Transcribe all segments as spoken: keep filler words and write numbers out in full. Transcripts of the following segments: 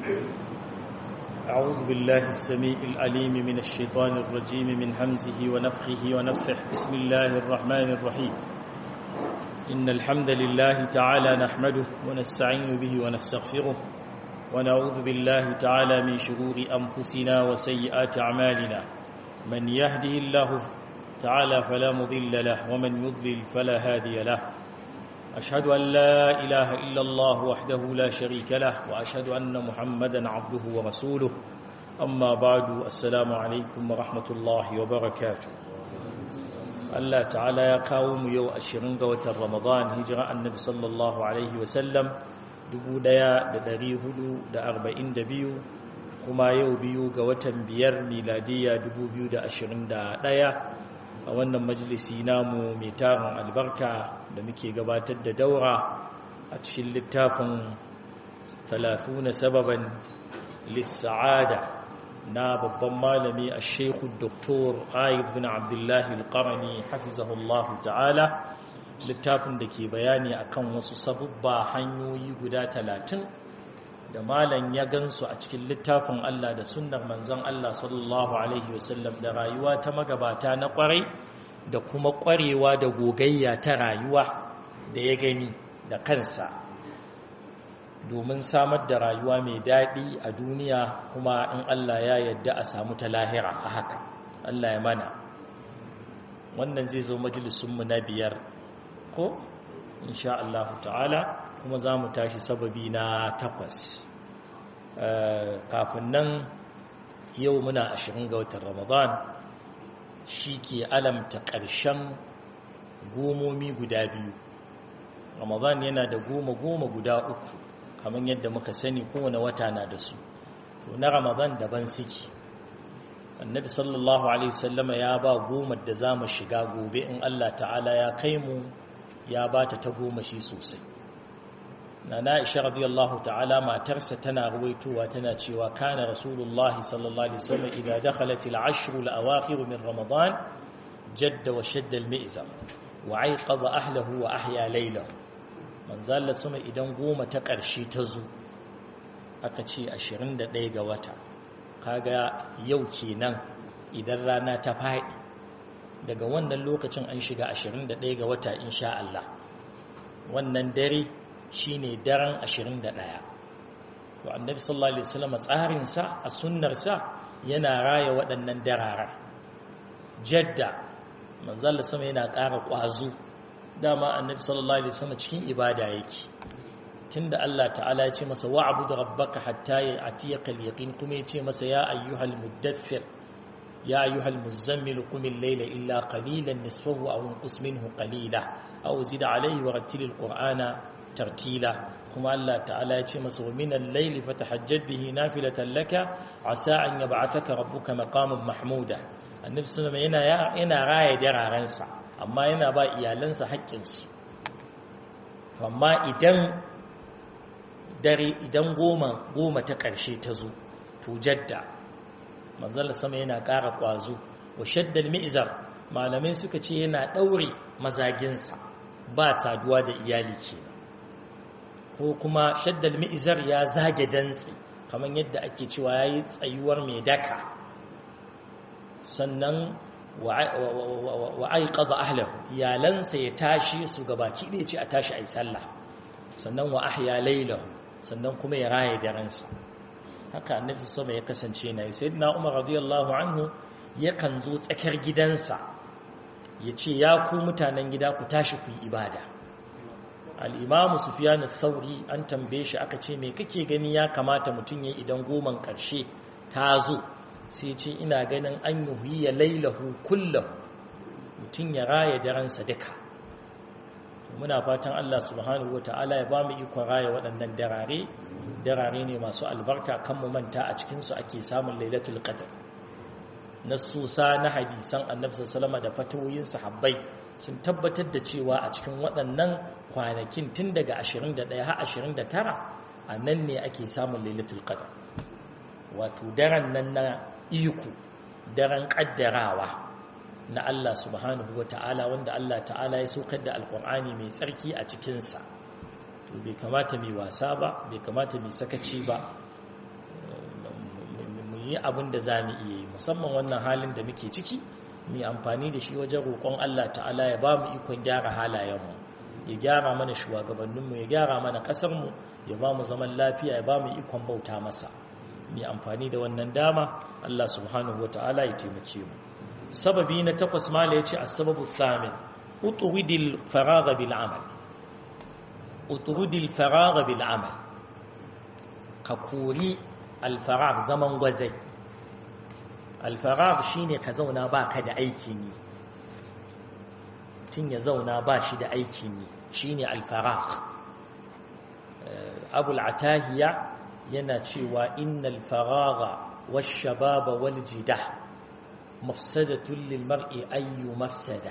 أعوذ بالله السميع العليم من الشيطان الرجيم من همزه ونفخه ونفثه بسم الله الرحمن الرحيم إن الحمد لله تعالى نحمده ونستعين به ونستغفره ونعوذ بالله تعالى من شرور أنفسنا وسيئات أعمالنا من يهده الله تعالى فلا مضل له ومن يضلل فلا هادي له أشهد أن لا إله إلا الله وحده لا شريك له وأشهد أن محمدا عبده ورسوله أما بعد السلام عليكم ورحمة الله وبركاته الله تعالى يقاوم يو أشرنق وتر رمضان هجرة النبي صلى الله عليه وسلم دبو ديا دري هدو دا أربعين دبيو كما يو بيو قوتن بير ميلادية دبو بيو دا أشرن دا ديا a wannan majalisi namu mai tarin albarka da muke gabatar da daura a cikin littafin thalathuna sababan lis-sa'ada na babban malami al-sheikh doktor Ayyub bin Abdullah al-Qarni hafizahullahu ta'ala littafin da ke bayani akan wasu sabubba hanyoyi guda talatin da malam ya gansu a cikin littafin Allah da sunnar manzon Allah sallallahu alaihi wasallam da rayuwa ta magabata na kwarai da kuma kwarewa da gogayya ta rayuwa da ya gani da kansa domin samar da rayuwa mai daɗi a duniya kuma in Allah ya yarda a samu ta lahira a haka Allah ya mana wannan zai zo majalisunmu na biyar ko insha Allah ta'ala kuma za mu tashi sababi na takwas kafin nan yau muna ashirin ga watan ramadan shi ke alamta ƙarshen gomomi guda biyu ramadan yana da goma goma guda uku kamar yadda muka sani kowane wata na da su to na ramadan daban suke annabi sallallahu alaihi wasallama ya ba goma da za mu shiga gobe in Allah ta'ala ya kai mu ya ba ta ta goma shi sosai nana Aisha radiyallahu ta'ala matarsa tana ruwaitowa tana cewa kana rasulullahi sallallahu alaihi wasallam idza dakhalat al-ashr al-awakhir min ramadan jadda wa shadda al-mi'zam wa ayqadha ahlihi wa ahya laylahu manzo Allah sama idan goma ta ƙarshe ta zo aka ce ashirin da ɗaya ga wata kaga yau kenan idan rana ta faɗi daga wannan lokacin an shiga ashirin da ɗaya ga wata insha Allah wannan dare shine daren ashirin da ɗaya to annabi sallallahu alaihi wasallam tsarin sa a sunnar sa yana raya waɗannan darara jadda manzo Allah sama yana ƙara ƙwazo dama annabi sallallahu alaihi wasallam cikin ibada yake tunda Allah ta'ala ya ce masa wa'bud rabbaka hatta ya'tiyaka al-yaqin kuma ya ce masa ya ayyuhal muddaththir ya ayyuhal muzammil qum al-layla illa qalilan nisfahu aw inqus minhu qalila aw zid alayhi wa rattil al-qur'ana tartila kuma Allah ta'ala ya ce masa wa min al-layli fatahajjad bihi nafilatan laka asa an yab'athaka rabbuka maqaman mahmuda annabi sallallahu alaihi wasallam yana yana raye dararansa amma yana ba iyalansa haƙƙinsu amma idan dare idan goma goma ta ƙarshe ta zo to jadda manzon sama yana ƙara ƙwazo wa shaddal mi'zar malamai suka ce yana ɗaure mazaginsa ba saduwa da iyali kenan ko kuma shaddal mi'zar ya zage dantsi kamar yadda ake cewa yayi tsayuwar mai daka sannan wa aiqaza ahlihi iyalansa ya tashi su gabaki ɗaya ce a tashi ayi sallah sannan wa ahya laylahu sannan kuma ya raye daransa haka annabi sallallahu ya kasance nayi sayyidina umar radiyallahu anhu yakan zo tsakar gidansa yace ya ku mutanen gida ku tashi ku yi ibada al-imam sufyan ath-thawri an tambaye shi aka ce me kake gani ya kamata mutun yayi idan goman karshe ta zo sai ce ina ganin an yuhiya lailahu kullahu mutum ya raya daransa duka muna fatan Allah subhanahu wataala ya ba mu ikon raya waɗannan darare darare ne masu albarka kan mu manta a cikin su ake samun lailatul qadr nasusa na hadisan annabi sallallahu alaihi wasallam da fatawoyin sahabbai sun tabbatar da cewa a cikin waɗannan kwanakin tun daga ashirin da ɗaya har ashirin da tara a nan ne ake samun lailatul qadr wato daren nan na iko daren kaddarawa na Allah subhanahu ta'ala wanda Allah ta'ala ya saukar da alkur'ani mai tsarki a cikinsa to bai kamata mai wasa ba bai kamata mai sakaci ba yi abin da za mu iya yi musamman wannan halin da muke ciki mu amfani da shi wajen roƙon Allah ta'ala ya ba mu ikon gyara halayenmu ya gyara mana shugabanninmu ya gyara mana ƙasarmu ya ba mu zaman lafiya ya ba mu ikon bauta masa mu amfani da wannan dama Allah subhanahu wa ta'ala ya taimake mu sababi na takwas mala yace as-sababu thamin utwidil faragha bil amal utwidil faragha bil amal ka kori al-faragh zaman gwazai al-faragh shine ka zauna baka da aikin yi tun ya zauna ba shi da aikin yi shine al-faragh Abu al-Atahiya yana cewa innal faragha wash-shababa wal-jidah mafsadatun lil mar'i ayyu mafsada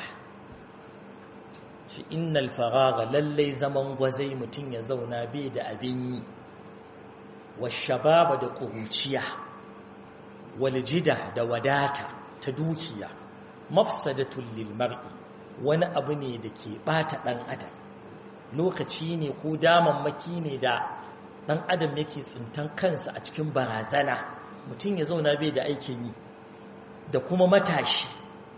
shi innal faragha lallai zaman gwazai mutun ya zauna bai da abin yi wash-shababa da kuruciya wal-jidah da wadata ta dukiya mafsadatun lil mar'i wani abu ne da ke bata dan adam lokaci ne ko damammaki ne da dan adam yake tsintan kansa a cikin barazana mutum ya zauna bai da aikin yi da kuma matashi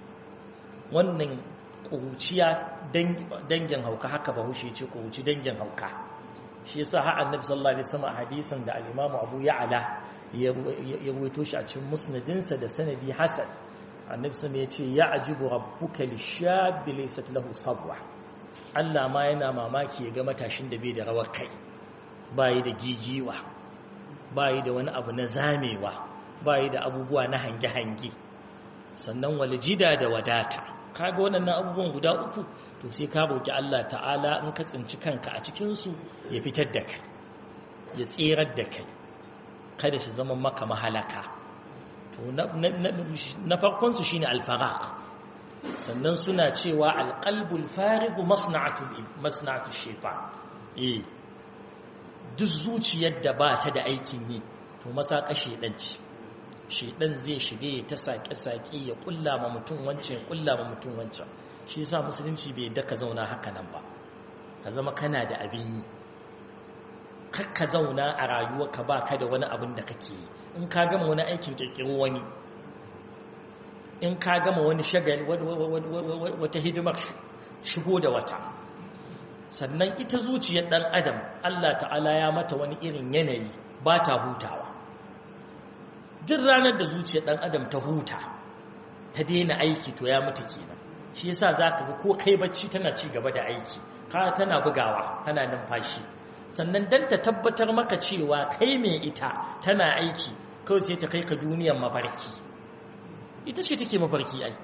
wannan kuruciya dangin hauka haka bahaushe ce kuruci dangin hauka shi yasa har annabi sallallahu alaihi wasallam hadisin da al-Imam Abu Ya'la ya rawaito shi a cikin musnadinsa da sanadi hasan annabi sallallahu ya ce ya'jibu rabbuka lishabi laysat lahu sabwa Allah ma yana mamaki ya ga matashin da bai da rawar kai bayi da gigiwa bayi da wani abu na zamewa bayi da abubuwa na hange-hange sannan waljida da wadata kaga waɗannan abubuwan guda uku to sai ka roki Allah ta'ala in ka tsinci kanka a cikin su ya fitar da kai ya tsirar da kai kada shi zama maka mahalaka to na farkon su shine al-faraq sannan suna cewa al-qalbul farigu masna'atul masna'atush shaytan eh duk zuciyar da ba ta da aikin yi to masaka shedan ce shedan zai shige ta sake-sake ya kulla ma mutum wancan ya kulla ma mutum wancan shi yasa musulunci bai daka zauna haka nan ba ka zama kana da abin yi kar ka zauna a rayuwarka ba ka da wani abin da kake yi in ka gama wani aikin kirkiro wani in ka gama wani shagali wata hidimar shigo da wata sannan ita zuciyar ɗan adam Allah ta'ala ya mata wani irin yanayi ba ta hutawa duk ranar da zuciyar ɗan adam ta huta ta daina aiki to ya mutu kenan shi yasa zaka ga ko kai bacci tana ci gaba da aiki ka tana bugawa tana numfashi sannan dan ta tabbatar maka cewa kai mai ita tana aiki kawai sai ta kai ka duniyar mafarki ita ce take mafarki ai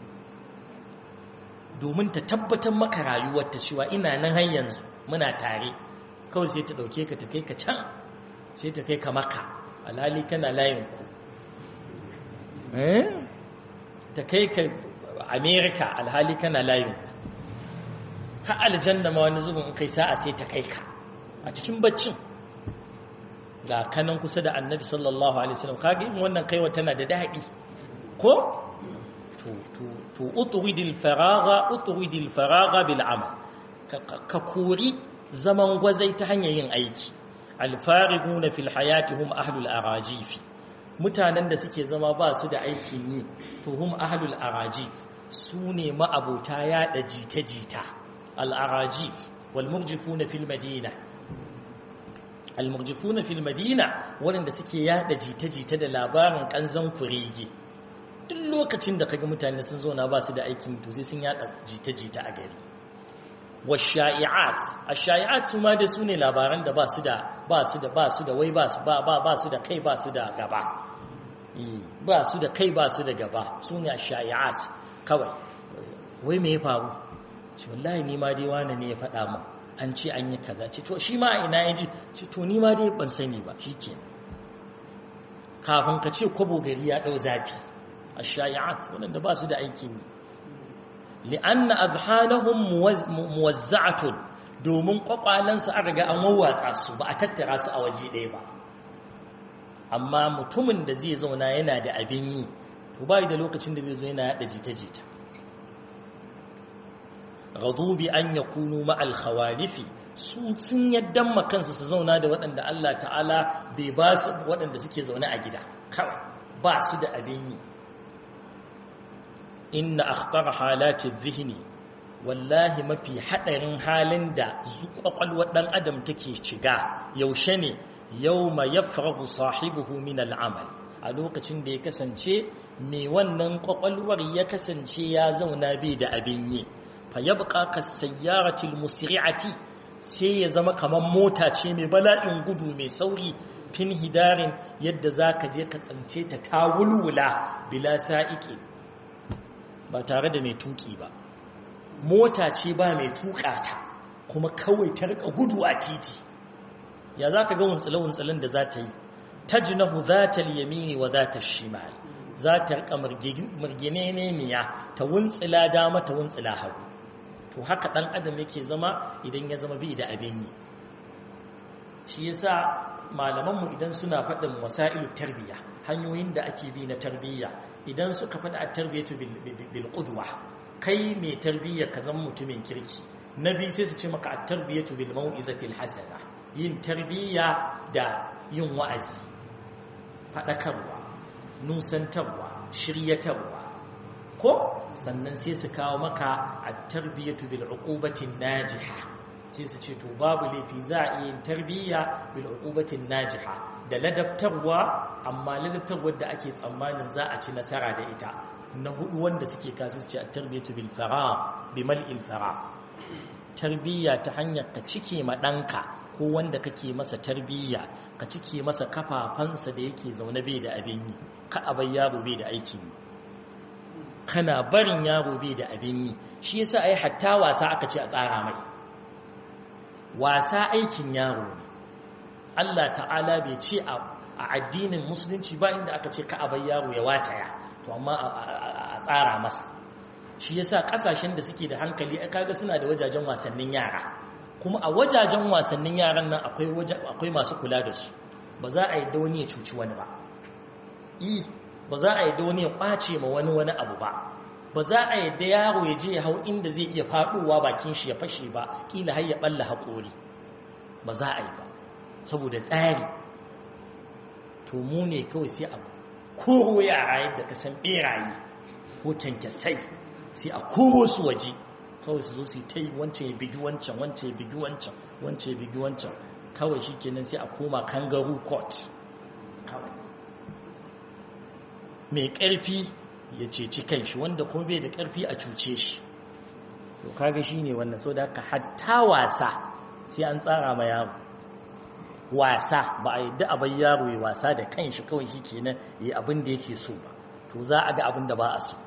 domin ta tabbatar maka rayuwarta cewa ina nan har yanzu muna tare kawai sai ta dauke ka ta kai ka can sai ta kai ka maka alhali kana layin ku eh ta kai ka America alhali kana layin ku ka aljanna ma wani zubin kai sa'a sai ta kai ka a cikin baccin ga kanan kusa da Annabi sallallahu alaihi wasallam kage in wannan kaiwa tana da dadi ko to to to utwidil faragha utwidil faragha bil amal ka kori zaman gwazai ta hanyar yin aiki al fariguna fil hayati hum ahlul arajif mutanen da suke zama ba su da aikin yi to hum ahlul arajif sune ma'abota yada jita-jita al arajif wal murjifuna fil madina al murjifuna fil madina wanda suke yada jita-jita da labarin kanzan kurege duk lokacin da kaga mutane sun zo na ba su da aikin to sai sun yada jita-jita a gari washa'i'at ash-sha'i'at su ma da su ne labaran da ba su da ba su da ba su da wai ba su ba ba ba su da kai ba su da gaba eh ba su da kai ba su da gaba su ne ash-sha'i'at kawai wai me ya faru ce wallahi ni ma dai wani ne ya faɗa min an ce an yi kaza ce to shi ma ina yaji ce to ni ma dai ban sani ba shikenan kafin ka ce kwabo gari ya dau zafi ash-sha'i'at wanda ba su da aikin li'anna adhanahum muwazza'atun domin kwakwalansu an riga an wawwatsa su ba a tattara su a waje ɗaya ba amma mutumin da zai zauna yana da abin yi to bai da lokacin da zai zo yana yada jita-jita ghadu an yakunu ma'al khawalifi su sun yaddan makansu su zauna da waɗanda Allah ta'ala bai ba su waɗanda suke zaune a gida kawai ba su da abin yi. Inna akhtar halati dhihni, wallahi mafi hadarin halin da kwakwalwar dan adam take shiga yaushe ne? Yawma yafragu sahibuhu min al'amal, a lokacin da ya kasance mai wannan kwakwalwar ya kasance ya zauna bai da abin yi. Fa yabqa kas-sayyarati al-musri'ati, sai ya zama kamar mota ce mai bala'in gudu mai sauri, fin hidarin, yadda zaka je ka tsance ta ta wulwula bila sa'iqi, ba tare da mai tuki ba. Mota ce ba mai tuka ta, kuma kawai ta rika gudu a titi. Ya zaka ga wuntsule-wuntsulen da za ta yi? Tajnahu zatal yamini wa zatal shimal, za ta rika murgineniya, ta wuntsila dama ta wuntsila hagu. To haka dan adam yake zama idan ya zama bai da abin yi. Shi yasa malamanmu idan suna faɗin wasailu tarbiyya, hanyoyin da ake bi na tarbiyya, idan suka faɗa a tarbiyatu bil qudwa, kai mai tarbiyya ka zama mutumin kirki. Nabi sai su ce maka at tarbiyatu bil mau'izati al hasana, yin tarbiyya da yin wa'azi, faɗakarwa, nusantarwa, shiryatarwa. Ko sannan sai su kawo maka at-tarbiyatu bil uqubati najiha, sai su ce to babu laifi za a yi tarbiyya bil uqubati najiha, da ladabtarwa, amma ladabtarwar da ake tsammanin za a ci nasara da ita. Na hudu wanda suke kasu su ce at-tarbiyatu bil fara, bi mal'il fara, tarbiyya ta hanyar ka cike ma danka ko wanda kake masa tarbiyya, ka cike masa kafafansa da yake zaune bai da abin yi. Ka abai yaro bai da aikin yi, kana barin yaro bai da abin yi. Shi yasa ai hatta wasa aka ce a tsara mai. Wasa aikin yaro ne. Allah ta'ala bai ce a addinin musulunci ba inda aka ce ka abai yaro ya wataya, to amma a tsara masa. Shi yasa kasashen da suke da hankali kaga suna da wajajen wasannin yara, kuma a wajajen wasannin yaran nan akwai akwai masu kula da su. Ba za a yi da wani ya cuci wani ba. I ba za a yi da wani ya kwace ma wani wani abu ba. Ba za a yi da yaro ya je ya hau inda zai iya faduwa bakin shi ya fashe ba, kila har ya balla haƙori. Ba za a yi ba, saboda tsari. To mu ne kawai sai a koro yara yadda ka san beraye ko tankasai, sai a koro su waje kawai su zo su yi ta yi, wancan ya bigi wancan, wancan ya bigi wancan, wancan ya bigi wancan. Kawai shi kenan sai a koma kangaroo court. Kawai mai ƙarfi ya ceci kanshi, wanda kuma bai da ƙarfi a cuce shi. To kaga shine wannan, so da haka hatta wasa sai an tsara ma yaro. Wasa ba a yadda a bai yaro ya wasa da kanshi kawai shi kenan yi abin da yake so ba, to za a ga abin da ba a so.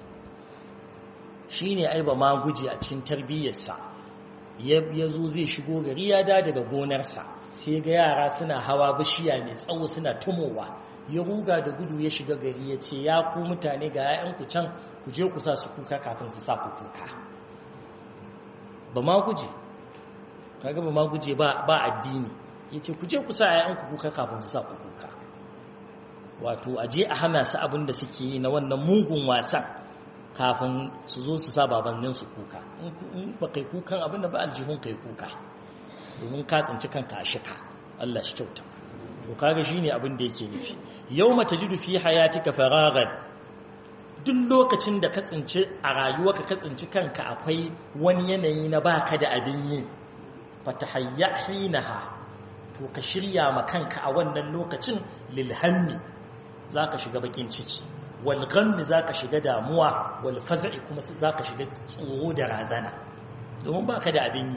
Shine ai ba ma guje a cikin tarbiyyarsa, ya zo zai shigo gari, ya da daga gonarsa, sai ga yara suna hawa bishiya mai tsawo suna tumowa, ya ruga da gudu ya shiga gari ya ce ya ku mutane ga 'ya'yanku can, ku je ku sa su kuka kafin su sa ku kuka. Ba ma guje, kaga ba ma guje ba ba addini, ya ce ku je ku sa 'ya'yanku kuka kafin su sa ku kuka. Wato a je a hana su abin da suke yi na wannan mugun wasan kafin su zo su sa babanninsu kuka. In ba kai kukan abin da ba, aljihun kai kuka, domin ka tsinci kanka a shika. Allah shi kyauta. To kaga shine abin da yake nufi. Yawma tajidu fi hayatika faragan, duk lokacin da ka tsinci a rayuwarka ka tsinci kanka akwai wani yanayi na baka da abin yi, fatahayya hinaha, to ka shirya ma kanka a wannan lokacin lil hammi, zaka shiga bakin ciki, wal ghammi zaka shiga damuwa, wal faz'i kuma zaka shiga tsoro da razana, domin baka da abin yi.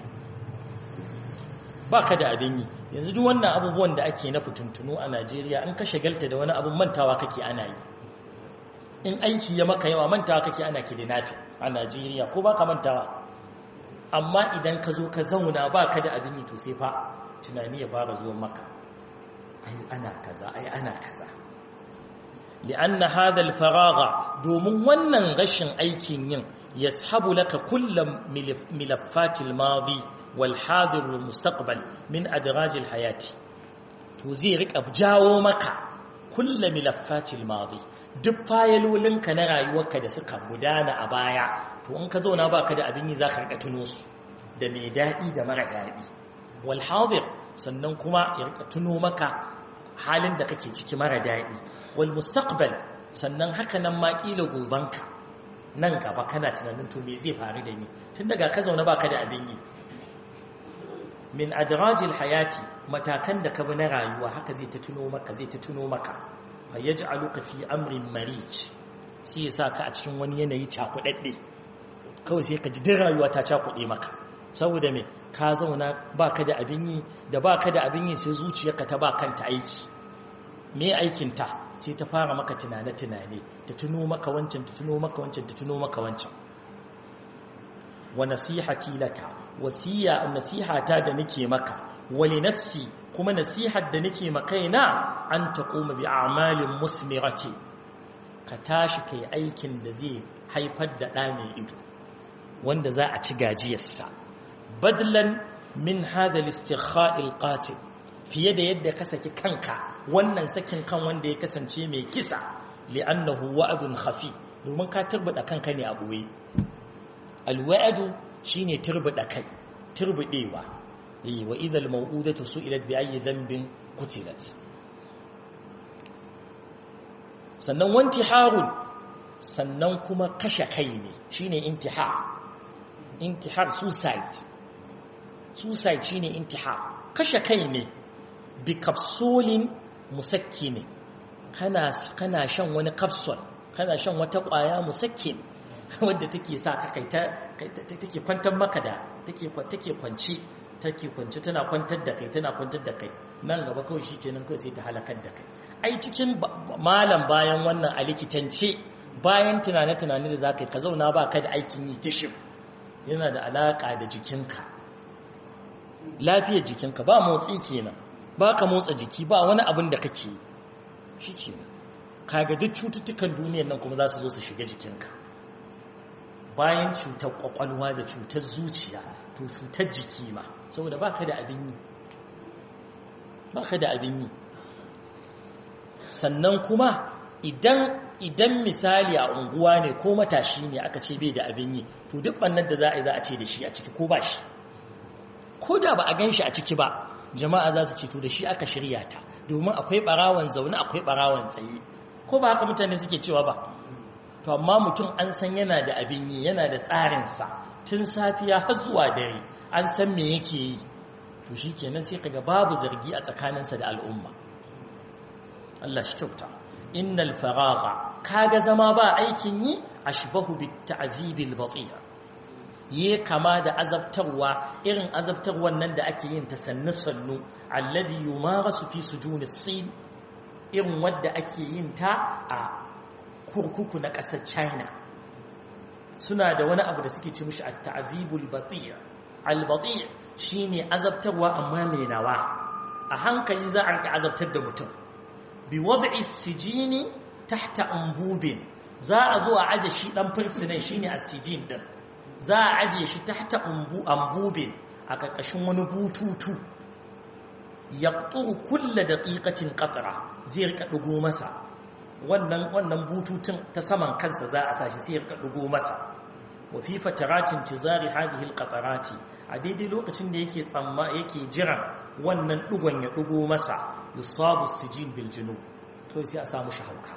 Baka da abin yi. Yanzu duk wannan abubuwan da ake na fituntunu a Najeriya, in ka shagalta da wani abun mantawa kake ana yi. In aiki ya maka yawa mantawa kake ana kidnapping a Najeriya, ko baka mantawa. Amma idan ka zo ka zauna baka da abin yi, to sai fa tunani ya fara zuwa maka, ai ana kaza, ai ana kaza. li'anna hadha al-faragha, domin wannan rashin aikin yin yashabu laka kullam milaffat al-madi wal hadir wal mustaqbal min adraj al-hayati, to zai rika jawo maka kullu milaffat al-madi, duk fayalolinka na rayuwarka da suka gudana a baya, to in ka zauna baka da abin yi zaka rika tuno su, da mai dadi da mara dadi. Wal hadir, sannan kuma ya rika tuno maka halin da kake ciki mara daɗi wal mustaqbal sannan haka nan ma kila gobanka nan gaba kana tunanin to me zai faru da ni tun daga ka zauna baka da abin yi min adrajil hayati matakan da ka bi na rayuwa haka zai ta tuno maka zai ta tuno maka fa yaj'aluka fi amrin marij sai ya saka a cikin wani yanayi cakudadde kawai sai ka ji din rayuwa ta cakude maka saboda me ka zauna baka da abin yi da baka da abin yi sai zuciyarka ta ba kanta aiki me aikin ta sai ta fara maka tunane tunane ta tuno maka wancan ta tuno maka wancan ta tuno maka wancan wa nasihati laka wasiya nasihata da nake maka wali nafsi kuma nasihar da nake makaina an taquma bi a'malin musmirati ka tashi kai aikin da zai haifar da ɗa mai ido wanda za a ci gajiyarsa badlan min hadha al-istikha' al-qatil fiye da yadda ka saki kanka wannan sakin kan wanda ya kasance mai kisa li'annahu wa'dun khafi domin ka turbada kanka ne a boye al-wa'du shine turbada kai turbudewa eh wa idhal maw'udatu su'ilat bi ayyi dhanbin qutilat sannan wantiharun sannan kuma kashe kai ne shine intihar intihar suicide suicide shine intihar kashe kai ne bi kapsulin musakkin kana kana shan wani capsule kana shan wata kwaya musakkin wadda take sa ka kai ta take kwantar maka da take take kwanci take kwanci tana kwantar da kai tana kwantar da kai nan gaba kawai shikenan kawai sai ta halakar da kai ai cikin malam bayan wannan a likitance bayan tunane tunane da zakai ka zauna ba ka da aikin yi tishim yana da alaka da jikinka lafiyar jikinka ba motsi kenan ba ka motsa jiki ba wani abin da kake yi shikenan kaga duk cututtukan duniyar nan kuma za su zo su shiga jikinka bayan cutar kwakwalwa da cutar zuciya to cutar jiki ma saboda baka da abin yi baka da abin yi sannan kuma idan idan misali a unguwa ne ko matashi ne aka ce bai da abin yi to duk bannan da za a yi za a ce da shi a ciki ko ba shi ko da ba a gan shi a ciki ba jama'a za su ce to da shi aka shirya ta domin akwai barawan zaune akwai barawan tsaye ko ba haka mutane suke cewa ba to amma mutum an san yana da abin yi yana da tsarinsa tun safiya har zuwa dare an san me yake yi to shi kenan sai kaga babu zargi a tsakaninsa da al'umma Allah shi kyauta innal faragha kaga zama ba aikin yi ashbahu bit ta'zibil batir ye kama da azabtarwa irin azabtarwan nan da ake yin ta sannu sannu alladhi yumarasu fi sujunis sin irin wadda ake yin ta a kurkuku na ƙasar China suna da wani abu da suke ce mishi at-ta'dhibul bati' al-bati' shine azabtarwa amma mai nawa a hankali za a rika azabtar da mutum bi wad'i sijini tahta umbubin za a zo a aje shi dan fursunan shine as-sijin din za a aje shi tahta umbu ambubin a karkashin wani bututu yaqturu kullu daqiqatin qatra zai rika dugo masa wannan wannan bututun ta saman kansa za a sashi sai ya dugo masa wa fi fataratin tizari hadhihi alqatarati a daidai lokacin da yake tsamma yake jira wannan dugon ya dugo masa yusabu sijin bil junub to sai a samu shahauka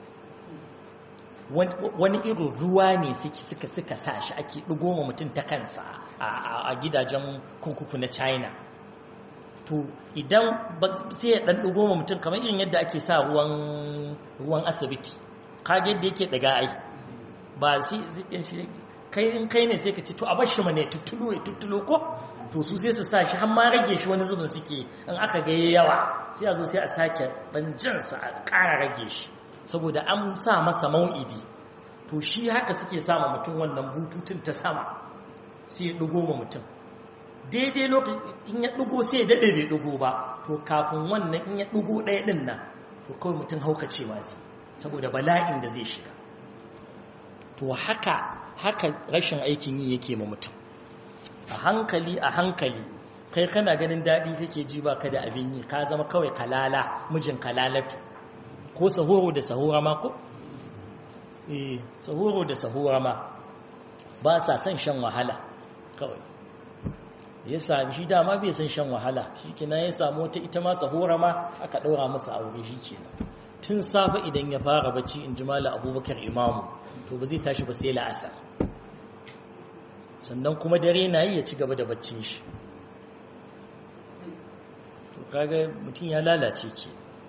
wani irin ruwa ne suka suka sashi ake dugo ma mutum ta kansa a gidajen kurkuku na China to idan sai ya dan dugo ma mutum kamar irin yadda ake sa ruwan ruwan asibiti kage yadda yake daga ai ba sai shi kai in kai ne sai ka ce to a bar shi mane tuttulo ya tuttulo ko to su sai su sa shi har ma rage shi wani zubin suke in aka ga yawa sai a zo sai a sake dan jin sa a ƙara rage shi saboda an sa masa mau'idi to shi haka suke sa ma mutum wannan bututun ta sama sai ya dugo ma mutum daidai lokacin in ya dugo sai ya dade bai dugo ba to kafin wannan in ya dugo ɗaya din nan to kawai mutum haukacewa zai saboda bala'in da zai shiga to haka haka rashin aikin yi yake ma mutum a hankali a hankali kai kana ganin daɗi kake ji ba ka da abin yi ka zama kawai kalala mijin kalalatu ko sahoro da sahura ma ko eh sahoro da sahura ma ba sa son shan wahala kawai ya sami shi dama bai san shan wahala shi kenan ya samu wata ita ma tsahora ma aka ɗaura masa aure shi kenan tun safe idan ya fara bacci in ji mala abubakar imamu to ba zai tashi ba sai la'asar sannan kuma dare na yi ya ci gaba da baccin shi to kaga mutum ya lalace ke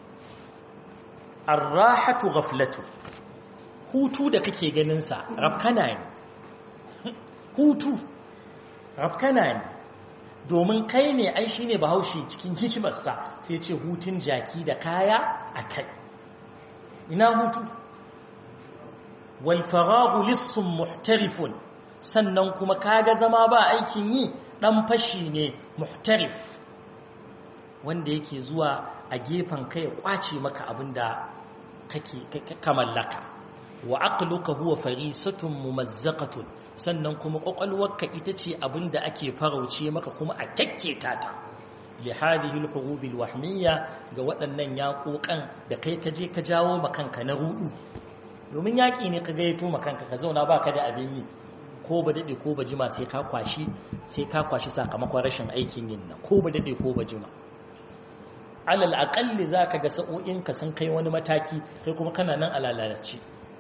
arrahatu ghaflatu hutu da kake ganin sa rafkana ne hutu rafkana ne domin kai ne ai shine bahaushe cikin hikimarsa sai ce hutun jaki da kaya a kai ina hutu wal faragu lissun muhtarifun sannan kuma kaga zama ba aikin yi dan fashi ne muhtarif wanda yake zuwa a gefen kai ya kwace maka abinda kake ka mallaka wa aqluka huwa farisatun mumazzaqatun sannan kuma kwakwalwarka ita ce abinda ake farauce maka kuma a takketa ta li hadhihi al-hurub al-wahmiyya ga waɗannan yaƙoƙan da kai ka je ka jawo makanka na rudu domin yaƙi ne ka gayyato makanka ka zauna baka da abin yi ko ba dade ko ba jima sai ka kwashi sai ka kwashi sakamakon rashin aikin yin nan ko ba dade ko ba jima alal aqalli zaka ga sa'o'inka sun kai wani mataki kai kuma kana nan alalalace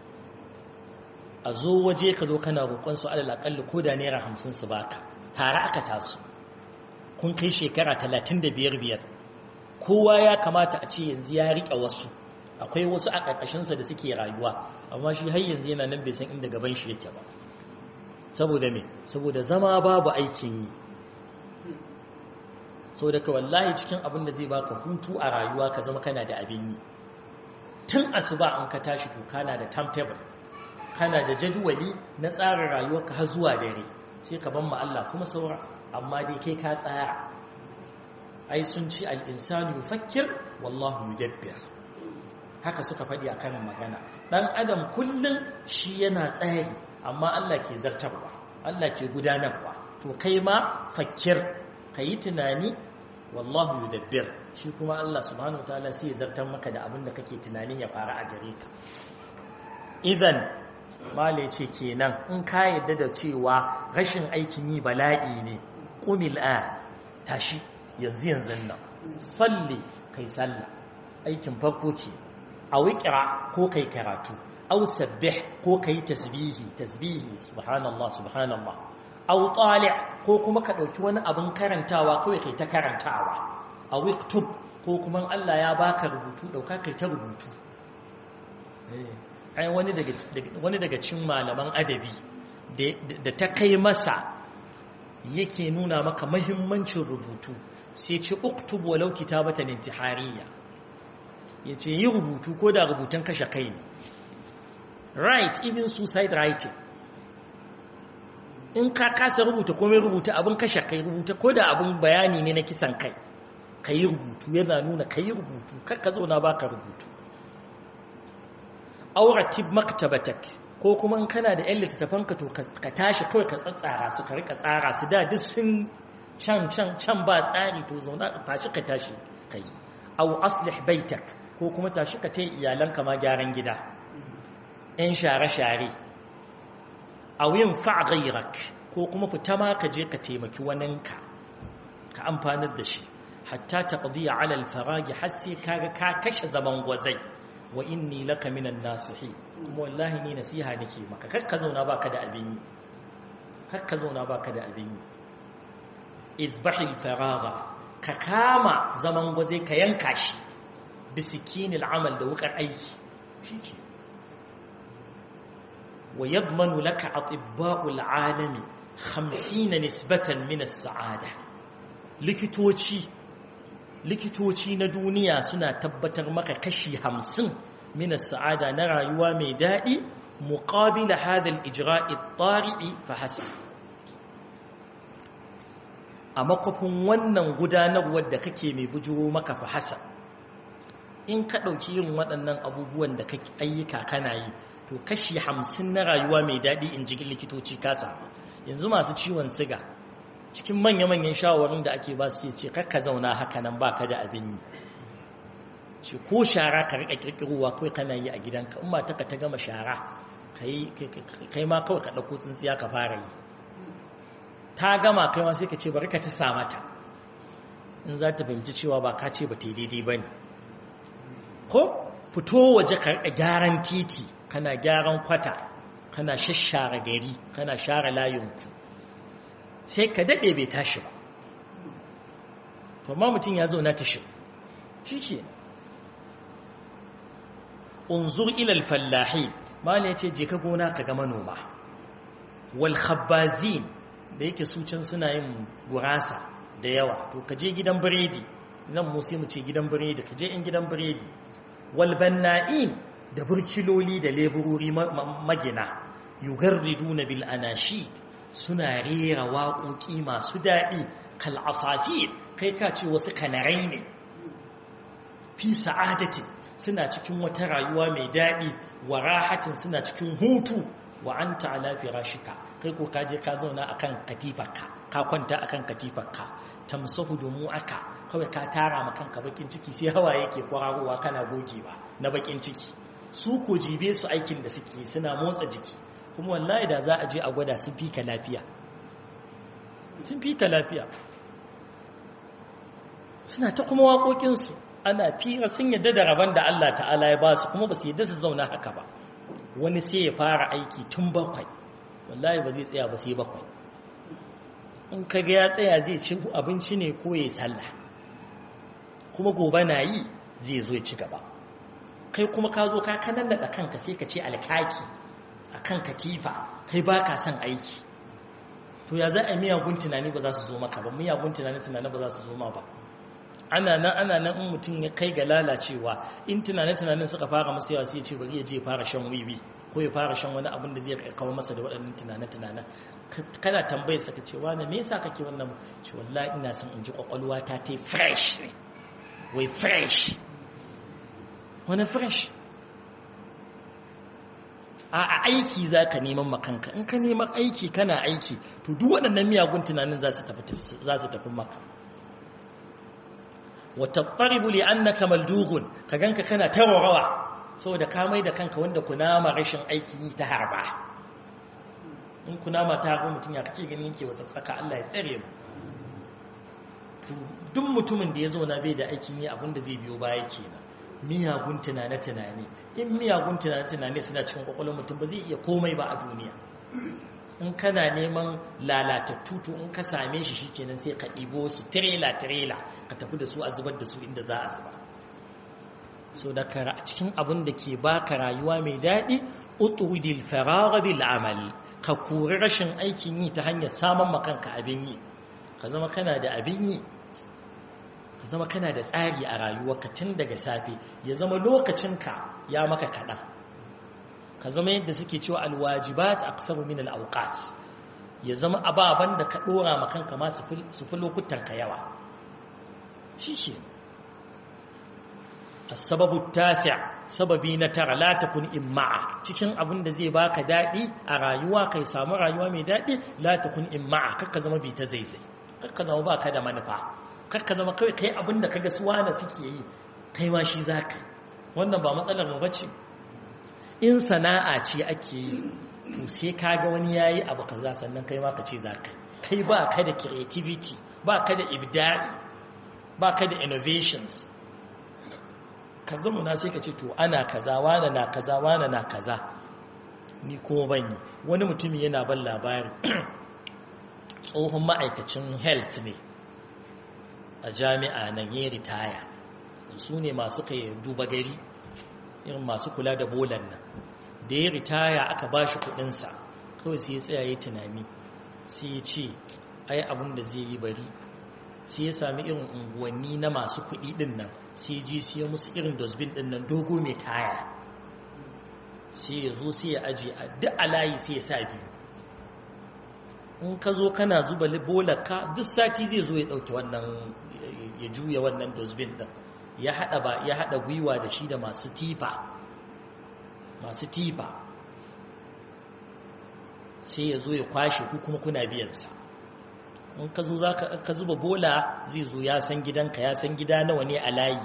a zo waje ka zo kana roƙon su alal aqalli ko da naira hamsin su baka tare aka taso kun kai shekara talatin da biyar biyar kowa ya kamata a ce yanzu ya riƙe wasu akwai wasu a ƙarƙashinsa da suke rayuwa amma shi har yanzu yana nan bai san inda gaban shi yake ba saboda me saboda zama babu aikin yi saboda ka wallahi cikin abin da zai baka hutu a rayuwa ka zama kana da abin yi tun asuba an ka tashi to kana da timetable kana da jadwali na tsarin rayuwarka har zuwa dare sai ka ban ma Allah kuma saura amma dai kai ka tsaya ai sun ci al-insanu yufakkir wallahu yudabbir haka suka faɗi a karin magana ɗan adam kullum shi yana tsari amma Allah ke zartarwa Allah ke gudanarwa to kai ma fakkir ka yi tunani wallahu yudabbir shi kuma Allah subhanahu wa ta'ala sai ya zartar maka da abin da kake tunanin ya fara a gare ka idan mala ce kenan in ka yadda da cewa rashin aikin yi bala'i ne qumil a tashi yanzu yanzu nan salli kai sallah aikin farko ke a wiƙira ko kai karatu au sabbih ko kai tasbihi tasbihi subhanallah subhanallah au tali' ko kuma ka dauki wani abin karantawa kawai kai ta karantawa a wiktub ko kuma Allah ya baka rubutu dauka kai ta rubutu ai wani daga wani daga cikin malaman adabi da ta kai masa yake nuna maka muhimmancin rubutu sai ce uktub walau kitabatan intihariya ya ce yi rubutu ko da rubutun kashe kai ne write even suicide writing in ka kasa rubuta komai rubuta abin kashe kai rubuta ko da abin bayani ne na kisan kai ka yi rubutu yana nuna ka yi rubutu kakka zauna ba ka rubutu auratib maktabatak ko kuma in kana da yan littattafanka to ka tashi kawai ka tsatsara su ka rika tsara su da duk sun can can can ba tsari to zauna ka tashi ka tashi ka yi au aslih baitak ko kuma tashi ka tai iyalanka ma gyaran gida in share-share a yin fa'agairak ko kuma fita ma ka je ka taimaki waninka ka amfanar da shi hatta ta ƙadiyya alal faragi har sai kaga ka kashe zaman gwazai wa inni laka minan nasihi kuma wallahi ni nasiha nake maka kakka zauna baka da abin yi kakka zauna baka da abin yi izbahil faraga ka kama zaman gwazai ka yanka shi bisikinil amal da wukar aiki shike wa yadmanu laka atibba'ul alami hamsin nisbatan min as-sa'ada likitoci likitoci na duniya suna tabbatar maka kashi hamsin min as-sa'ada na rayuwa mai dadi muqabila hadha al-ijra'i at-tari'i fa hasab a makofin wannan gudanarwar da kake mai bujuro maka fa hasab in ka ɗauki yin waɗannan abubuwan da kake ayyuka kana yi to kashi hamsin na rayuwa mai daɗi in ji likitoci kasa yanzu masu ciwon siga cikin manya-manyan shawarin da ake ba su ce kakka zauna haka nan ba ka da abin yi ce ko shara ka riƙa ƙirƙirowa kawai kana yi a gidanka in mata ka ta gama shara kai ma kawai ka ɗauko tsintsiya ka fara yi ta gama kai ma sai ka ce bari ka ta sa mata in za ta fahimci cewa ba ka ce ba ta daidai ba ne ko fito waje ka gyaran titi kana gyaran kwata kana shashara gari kana share layinku sai ka daɗe bai tashi ba amma mutum ya zo na tashi shi ke unzur ilal fallahi mala ya ce je ka gona ka ga manoma wal khabbazin da yake su can suna yin gurasa da yawa to ka je gidan biredi nan mu sai mu ce gidan biredi ka je in gidan biredi wal banna'in da burkiloli da leburori magina yugarriduna bil anashid suna rera waƙoƙi masu daɗi kal asafir kai ka ce wasu kanarai ne fi sa'adati suna cikin wata rayuwa mai daɗi wa rahatin suna cikin hutu wa anta ala firashika kai ko ka je ka zauna akan katifarka ka kwanta akan katifarka tamsahu dumu'aka kawai ka tara ma kanka bakin ciki sai hawaye yake kwararowa kana gogewa na bakin ciki su ko jibe su aikin da suke suna motsa jiki kuma wallahi da za a je a gwada sun fi ka lafiya sun fi ka lafiya suna ta kuma waƙoƙinsu ana fira sun yadda da rabon da Allah ta'ala ya ba su kuma ba su yadda su zauna haka ba wani sai ya fara aiki tun bakwai wallahi ba zai tsaya ba sai bakwai in ka ga ya tsaya zai ci abinci ne ko ya sallah kuma gobe na yi zai zo ya ci gaba kai kuma ka zo ka kanan da kanka sai ka ce alkaki a kan katifa kai ba ka son aiki to ya za a miyagun tunani ba za su zo maka ba miyagun tunani tunani ba za su zo ma ba ana nan ana nan in mutum ya kai ga lalacewa in tunanin tunanin suka fara masa yawa sai ya ce bari ya je fara shan wiwi ko ya fara shan wani abin da zai kawo masa da waɗannan tunanin tunanin kana tambayar sa ka ce wani me yasa kake wannan ce wallahi ina son in ji kwakwalwa ta ta fresh ne wai fresh wani fresh a aiki za ka neman makanka in ka neman aiki kana aiki to duk waɗannan miyagun tunanin za su tafi maka watattaribu li annaka maldughun ka ganka kana tarawa saboda ka mai da kanka wanda kunama rashin aiki yi ta harba in kunama ta harba mutum ya kake ganin yake wasassaka Allah ya tsare mu to duk mutumin da ya zo na bai da aikin yi abinda zai biyo baya kenan miyagun tunane tunane in miyagun tunane tunane suna cikin kwakwalwar mutum ba zai iya komai ba a duniya in kana neman lalatattu to in ka same shi shikenan sai ka ɗibo su tirela tirela ka tafi da su a zubar da su inda za a zuba so da ka cikin abin da ke baka rayuwa mai daɗi utudil faragha bil amal ka kori rashin aikin yi ta hanyar samun makanka abin yi ka zama kana da abin yi ka zama kana da tsari a rayuwarka tun daga safe ya zama lokacinka ya maka kaɗan ka zama yadda suke cewa alwajibat aktsaru min alawqat ya zama ababan da ka dora ma kanka ma su fi lokutan ka yawa shishi as-sababu at-tasi' sababi na tara la takun imma'a cikin abin da zai baka dadi a rayuwa kai samu rayuwa mai dadi la takun imma'a kakka zama bi ta zaizai kakka zama baka da manufa kakka zama kai kai abin da kaga suwana suke yi kai ma shi zaka wannan ba matsalar mu bace in sana'a ce ake yi to sai kaga wani yayi abu kaza sannan kai ma ka ce zaka kai ba ka da creativity ba ka da ibda'i ba ka da innovations ka zama na sai ka ce to ana kaza wani na kaza wani na kaza ni kuma ban yi wani mutumi yana ban labari tsohon ma'aikacin health ne a jami'a nan ya ritaya su ne masu kai duba gari irin masu kula da bolan nan da ya ritaya aka ba shi kudinsa kawai sai ya tsaya ya tunani sai ya ce ai abin da zai yi bari sai ya sami irin unguwanni na masu kudi din nan sai ji sai ya musu irin dustbin din nan dogo mai taya sai ya zo sai ya aje a duk alayi sai ya sa biyu in ka zo kana zuba bolarka duk sati zai zo ya dauke wannan ya juya wannan dustbin din ya hada ba ya hada gwiwa da shi da masu tifa masu tifa sai ya zo ya kwashe ku kuma kuna biyan sa in ka zo zaka ka zuba bola zai zo ya san gidanka ya san gida nawa ne a layi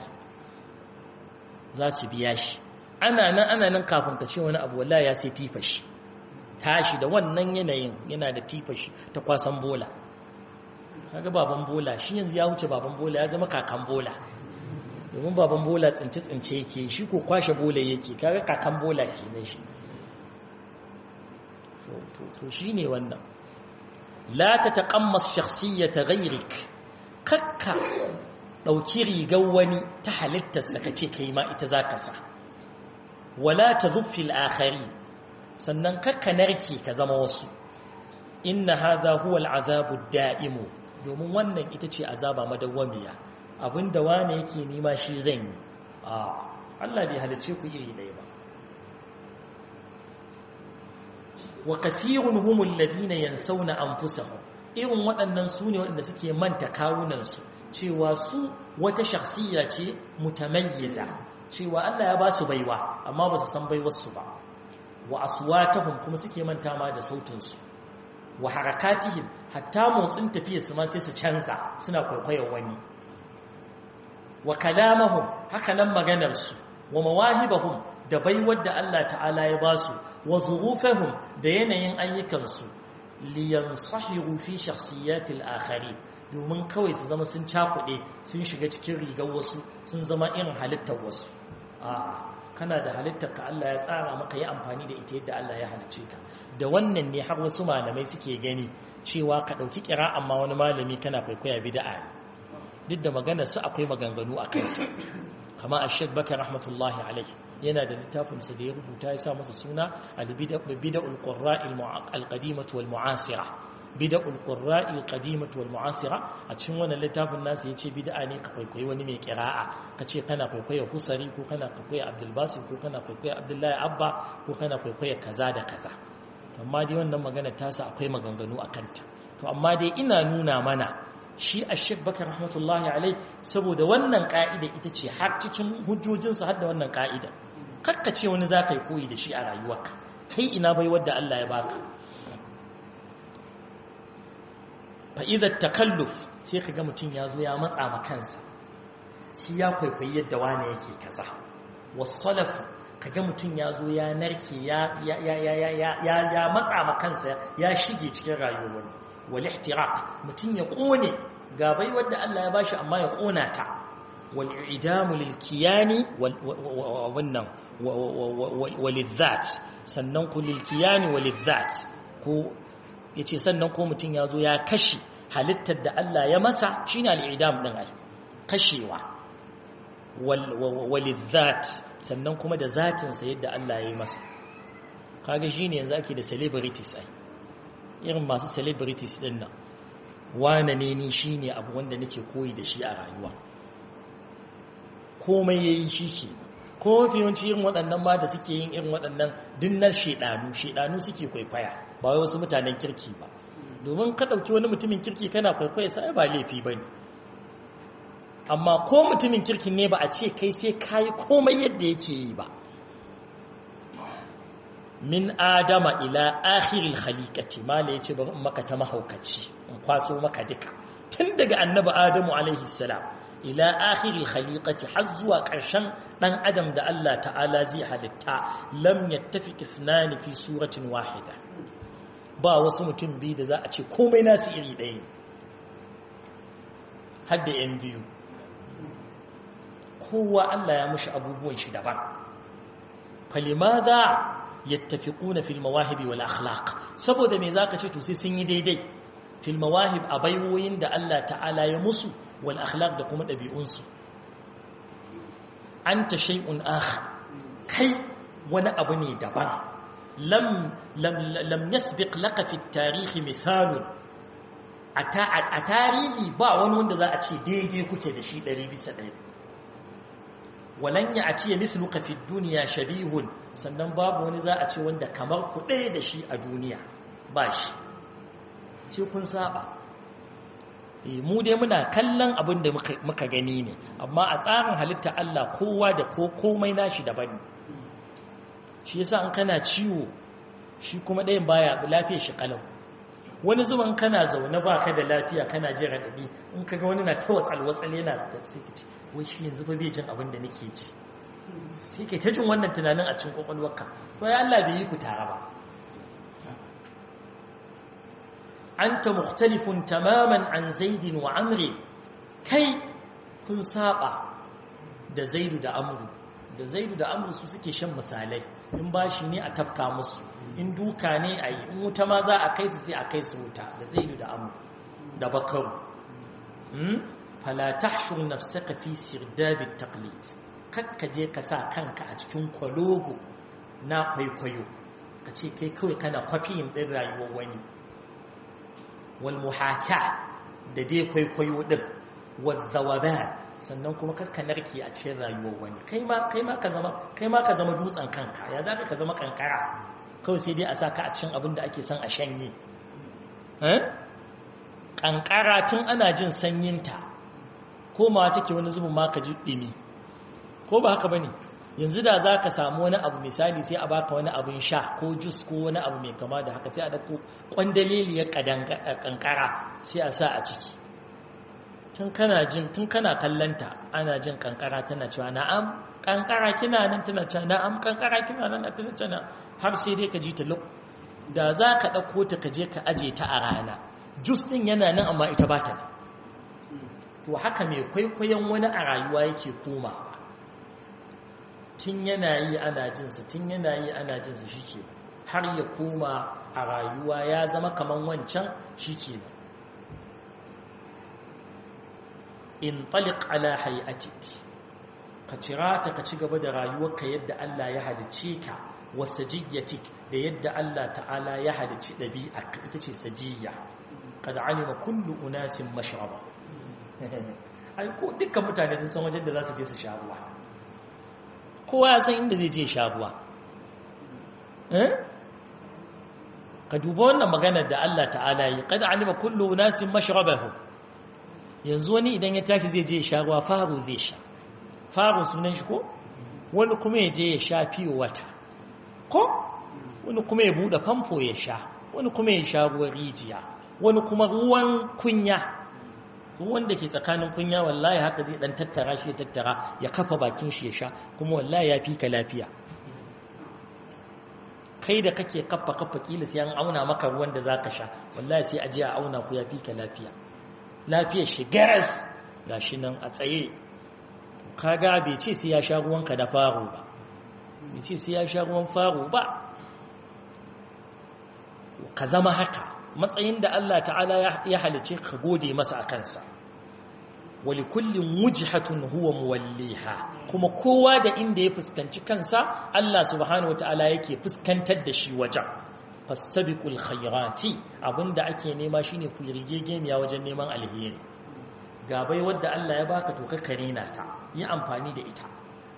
za su biya shi ana nan ana nan kafin ka ce wani abu wallahi ya sai tifa shi tashi da wannan yanayin yana da tifa shi ta kwasan bola kaga baban bola shi yanzu ya wuce baban bola ya zama kakan bola domin baban bola tsince tsince yake shi ko kwashe bola yake kaga kakan bola kenan shi to to shine wannan la tataqammas shakhsiyyata ghayrik kakka dauki rigar wani ta halittar sa kace kai ma ita zaka sa wala tadhuffi al-akhari sannan kakka narki ka zama wasu inna hadha huwa al-azabu ad-da'im domin wannan ita ce azaba madawwamiya abinda wani yake nima shi zan yi a Allah bai halice ku iri ɗaya ba wa kathirun humul ladina yansawna anfusahum irin waɗannan su ne waɗanda suke manta kawunansu cewa su wata shakhsiyya ce mutamayyiza cewa Allah ya ba su baiwa amma ba su san baiwarsu ba wa aswatahum kuma suke manta ma da sautinsu wa harakatihim hatta motsin tafiyar su ma sai su canza suna kwaikwayar wani wa kalamahum haka nan maganar su wa mawahibahum da baiwar da Allah ta'ala ya ba su wa zurufahum da yanayin ayyukan su liyansahiru fi shakhsiyatil akharin domin kawai su zama sun cakuɗe sun shiga cikin rigar wasu sun zama irin halittar wasu a'a kana da halittar ka Allah ya tsara maka yi amfani da ita yadda Allah ya halicce ta da wannan ne har wasu malamai suke gani cewa ka dauki kira amma wani malami kana kwaikwaya bid'a duk da maganar su akwai maganganu a kanta kama Ash-Shaykh Bakar rahmatullahi alaihi yana da littafin sa da ya rubuta ya sa masa suna al-bid'ul qurra'i al-qadimah wal mu'asira bid'ul qurra'i al-qadimah wal mu'asira a cikin wannan littafin nasa yace bid'a ne ka kwaikwayi wani mai qira'a kace kana kwaikwaya Husari ko kana kwaikwaya Abdul Basit ko kana kwaikwaya Abdullahi Abba ko kana kwaikwaya kaza da kaza amma dai wannan magana ta sa akwai maganganu akan ta to amma dai ina nuna mana shi Ash-Shaykh Bakar rahmatullahi alai saboda wannan ka'ida ita ce har cikin hujjojin sa har da wannan ka'ida kakkace wani zaka yi koyi da shi a rayuwarka kai ina bai wanda Allah ya baka fa'izar takalluf sai ka ga mutum ya zo ya matsa ma kansa shi ya kwaikwayi yadda wane yake kaza wasalaf ka ga mutum ya zo ya narke ya matsa ma kansa ya shige cikin rayuwar wal ihtiraq mutum ya kone ga bai wadda Allah ya bashi amma ya kona ta wal i'damu lil kiyani wannan walizat sannan ku lil kiyani walizat ko yace sannan ko mutum ya zo ya kashe halittar da Allah ya masa shine al-idam din ai kashewa walizat sannan kuma da zatin sa yadda Allah ya yi masa kaga shine yanzu ake da celebrities ai irin masu celebrities din nan wane ne ni shine abu wanda nake koyi da shi a rayuwa komai yayi shi ke ko fiyanci irin waɗannan ma da suke yin irin waɗannan dinnar shedanu shedanu suke kwaikwaya ba wai wasu mutanen kirki ba domin ka ɗauki wani mutumin kirki kana kwaikwaya sai ba laifi bane amma ko mutumin kirkin ne ba a ce kai sai kai komai yadda yake yi ba min adama ila akhiril khaliqati mala yace bari in maka ta mahaukaci in kwaso maka duka tun daga annabi adamu alaihi salam ila akhiril khaliqati har zuwa ƙarshen dan adam da Allah ta'ala zai halitta lam yattafiq ithnani fi suratin wahida ba wasu mutum biyu da za a ce komai nasu iri ɗaya har da yan biyu kowa Allah ya mushi abubuwan shi daban falimada yattafiquna fil mawahib wal akhlaq saboda me zaka ce to sai sun yi daidai fil mawahib abayoyin da Allah ta'ala ya musu wal akhlaq da kuma dabi'unsu anta shay'un akhar kai wani abu ne daban lam lam lam yasbiq laka fi at-tarikh mithalun a tarihi ba wani wanda za a ce daidai kuke da shi ɗari bisa ɗari walan ya atiya misluka fi dunya shabihun sannan babu wani za a ce wanda kamar ku ɗaya da shi a duniya ba shi ce kun saba eh mu dai muna kallon abin da muka muka gani ne amma a tsarin halitta Allah kowa da ko komai nashi daban shi yasa an kana ciwo shi kuma ɗayan baya lafiyar shi kalau wani zuban kana zaune baka da lafiya kana jin radadi in kaga wani na tawatsal watsal yana da sai kace wai shi yanzu fa bai jin abin da nake ji sai kai ta jin wannan tunanin a cikin kokolwarka to ya Allah bai yi ku tare ba anta mukhtalifun tamaman an zaidin wa amri kai kun saba da zaidu da amru da zaidu da amru su suke shan misalai in bashi ne a tafka musu in duka ne a yi in wuta ma za a kai su sai a kai su wuta da zaidu da amru da bakaru fala tahshur nafsaka fi sirdab at-taqlid kakka je ka sa kanka a cikin kwalogo na kwaikwayo ka ce kai kawai kana kwafiyin din rayuwar wani wal muhaka da dai kwaikwayo din wal zawaban sannan kuma karka narke a cikin rayuwar wani kai ma kai ma ka zama kai ma ka zama dutsen kanka ya zaka ka zama kankara kawai sai dai a saka a cikin abin da ake son a shanye eh kankara tun ana jin sanyinta ko ma take wani zubin ma ka ji dimi ko ba haka bane yanzu da zaka samu wani abu misali sai a baka wani abin sha ko juice ko wani abu mai kama da haka sai a dauko kwandaleliyar kankara sai a sa a ciki tun kana jin tun kana kallanta ana jin kankara tana cewa na'am kankara kina nan tana cewa na'am kankara kina nan tana cewa har sai dai ka ji ta luk da za ka dauko ta ka je ka aje ta a rana juice din yana nan amma ita ba ta to haka mai kwaikwayon wani a rayuwa yake koma tun yana yi ana jin sa tun yana yi ana jin sa shike har ya koma a rayuwa ya zama kaman wancan shike in taliq ala hayatik ka cirata ka ci gaba da rayuwarka yadda Allah ya halice ka wasajiyatik da yadda Allah ta'ala ya halice dabi'arka ita ce sajiyya kad alima kullu unasin mashraba ai ko dukkan mutane sun san wajen da za su je su sha ruwa kowa ya san inda zai je sha ruwa eh ka duba wannan maganar da Allah ta'ala yi kad alima kullu unasin mashrabahu yanzu wani idan ya tashi zai je ya sha ruwa faru zai sha faru sunan shi ko wani kuma ya je ya sha fiyo wata ko wani kuma ya bude famfo ya sha wani kuma ya sha ruwan rijiya wani kuma ruwan kunya ruwan da ke tsakanin kunya wallahi haka zai dan tattara shi ya tattara ya kafa bakin shi ya sha kuma wallahi ya fi ka lafiya kai da kake kafa kafa kila sai an auna maka ruwan da zaka sha wallahi sai aje a auna ku ya fi ka lafiya lafiyar shi garas gashi nan a tsaye kaga bai ce sai ya sha ruwan ka da faro ba bai ce sai ya sha ruwan faro ba ka zama haka matsayin da Allah ta'ala ya halice ka gode masa a kansa wali kullin wujhatun huwa muwalliha kuma kowa da inda ya fuskanci kansa Allah subhanahu wataala yake fuskantar da shi wajen fastabiqul khairati abinda ake nema shine ku rigegeniya wajen neman alheri ga bai wanda Allah ya baka to ka karena ta yi amfani da ita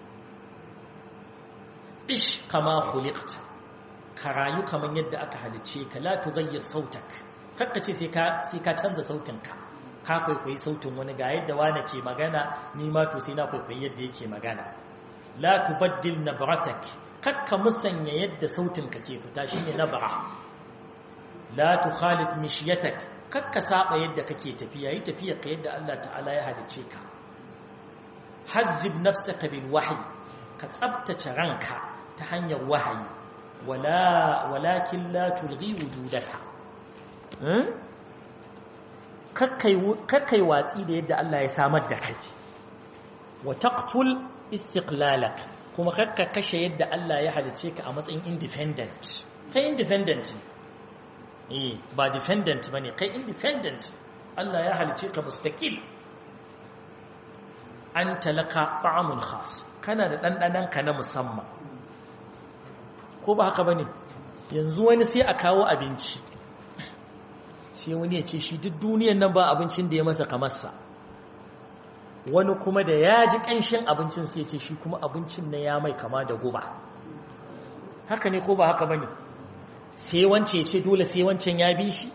ish kama khuliqta ka rayu kaman yadda aka halice ka la tughayyir sautak kakka ce sai ka sai ka canza sautinka ka kwaikwayi sautin wani ga yadda wani ke magana ni ma to sai na kwaikwayi yadda yake magana la tubaddil nabratak kakka musanya yadda sautinka ke fita shine nabra la tukhalif mishyatak kakka saba yadda kake tafiya yi tafiya ka yadda Allah ta'ala ya halice ka hazzib nafsaka bil wahyi ka tsabtace ranka ta hanyar wahayi wala walakin la tulghi wujudaka kakkai watsi da yadda Allah ya samar da kai wa taqtul istiqlalak kuma kakka kashe yadda Allah ya halice ka a matsayin independent kai independent eh ba dependent bane kai independent Allah ya halice ka mustaqil anta laka ta'amun khas kana da dandanan ka na musamman ko ba haka bane yanzu wani sai a kawo abinci sai wani ya ce shi duk duniyar nan ba abincin da ya masa kamar sa wani kuma da ya ji kanshin abincin sai ya ce shi kuma abincin na ya mai kama da guba haka ne ko ba haka bane sai wance ya ce dole sai wancan ya bi shi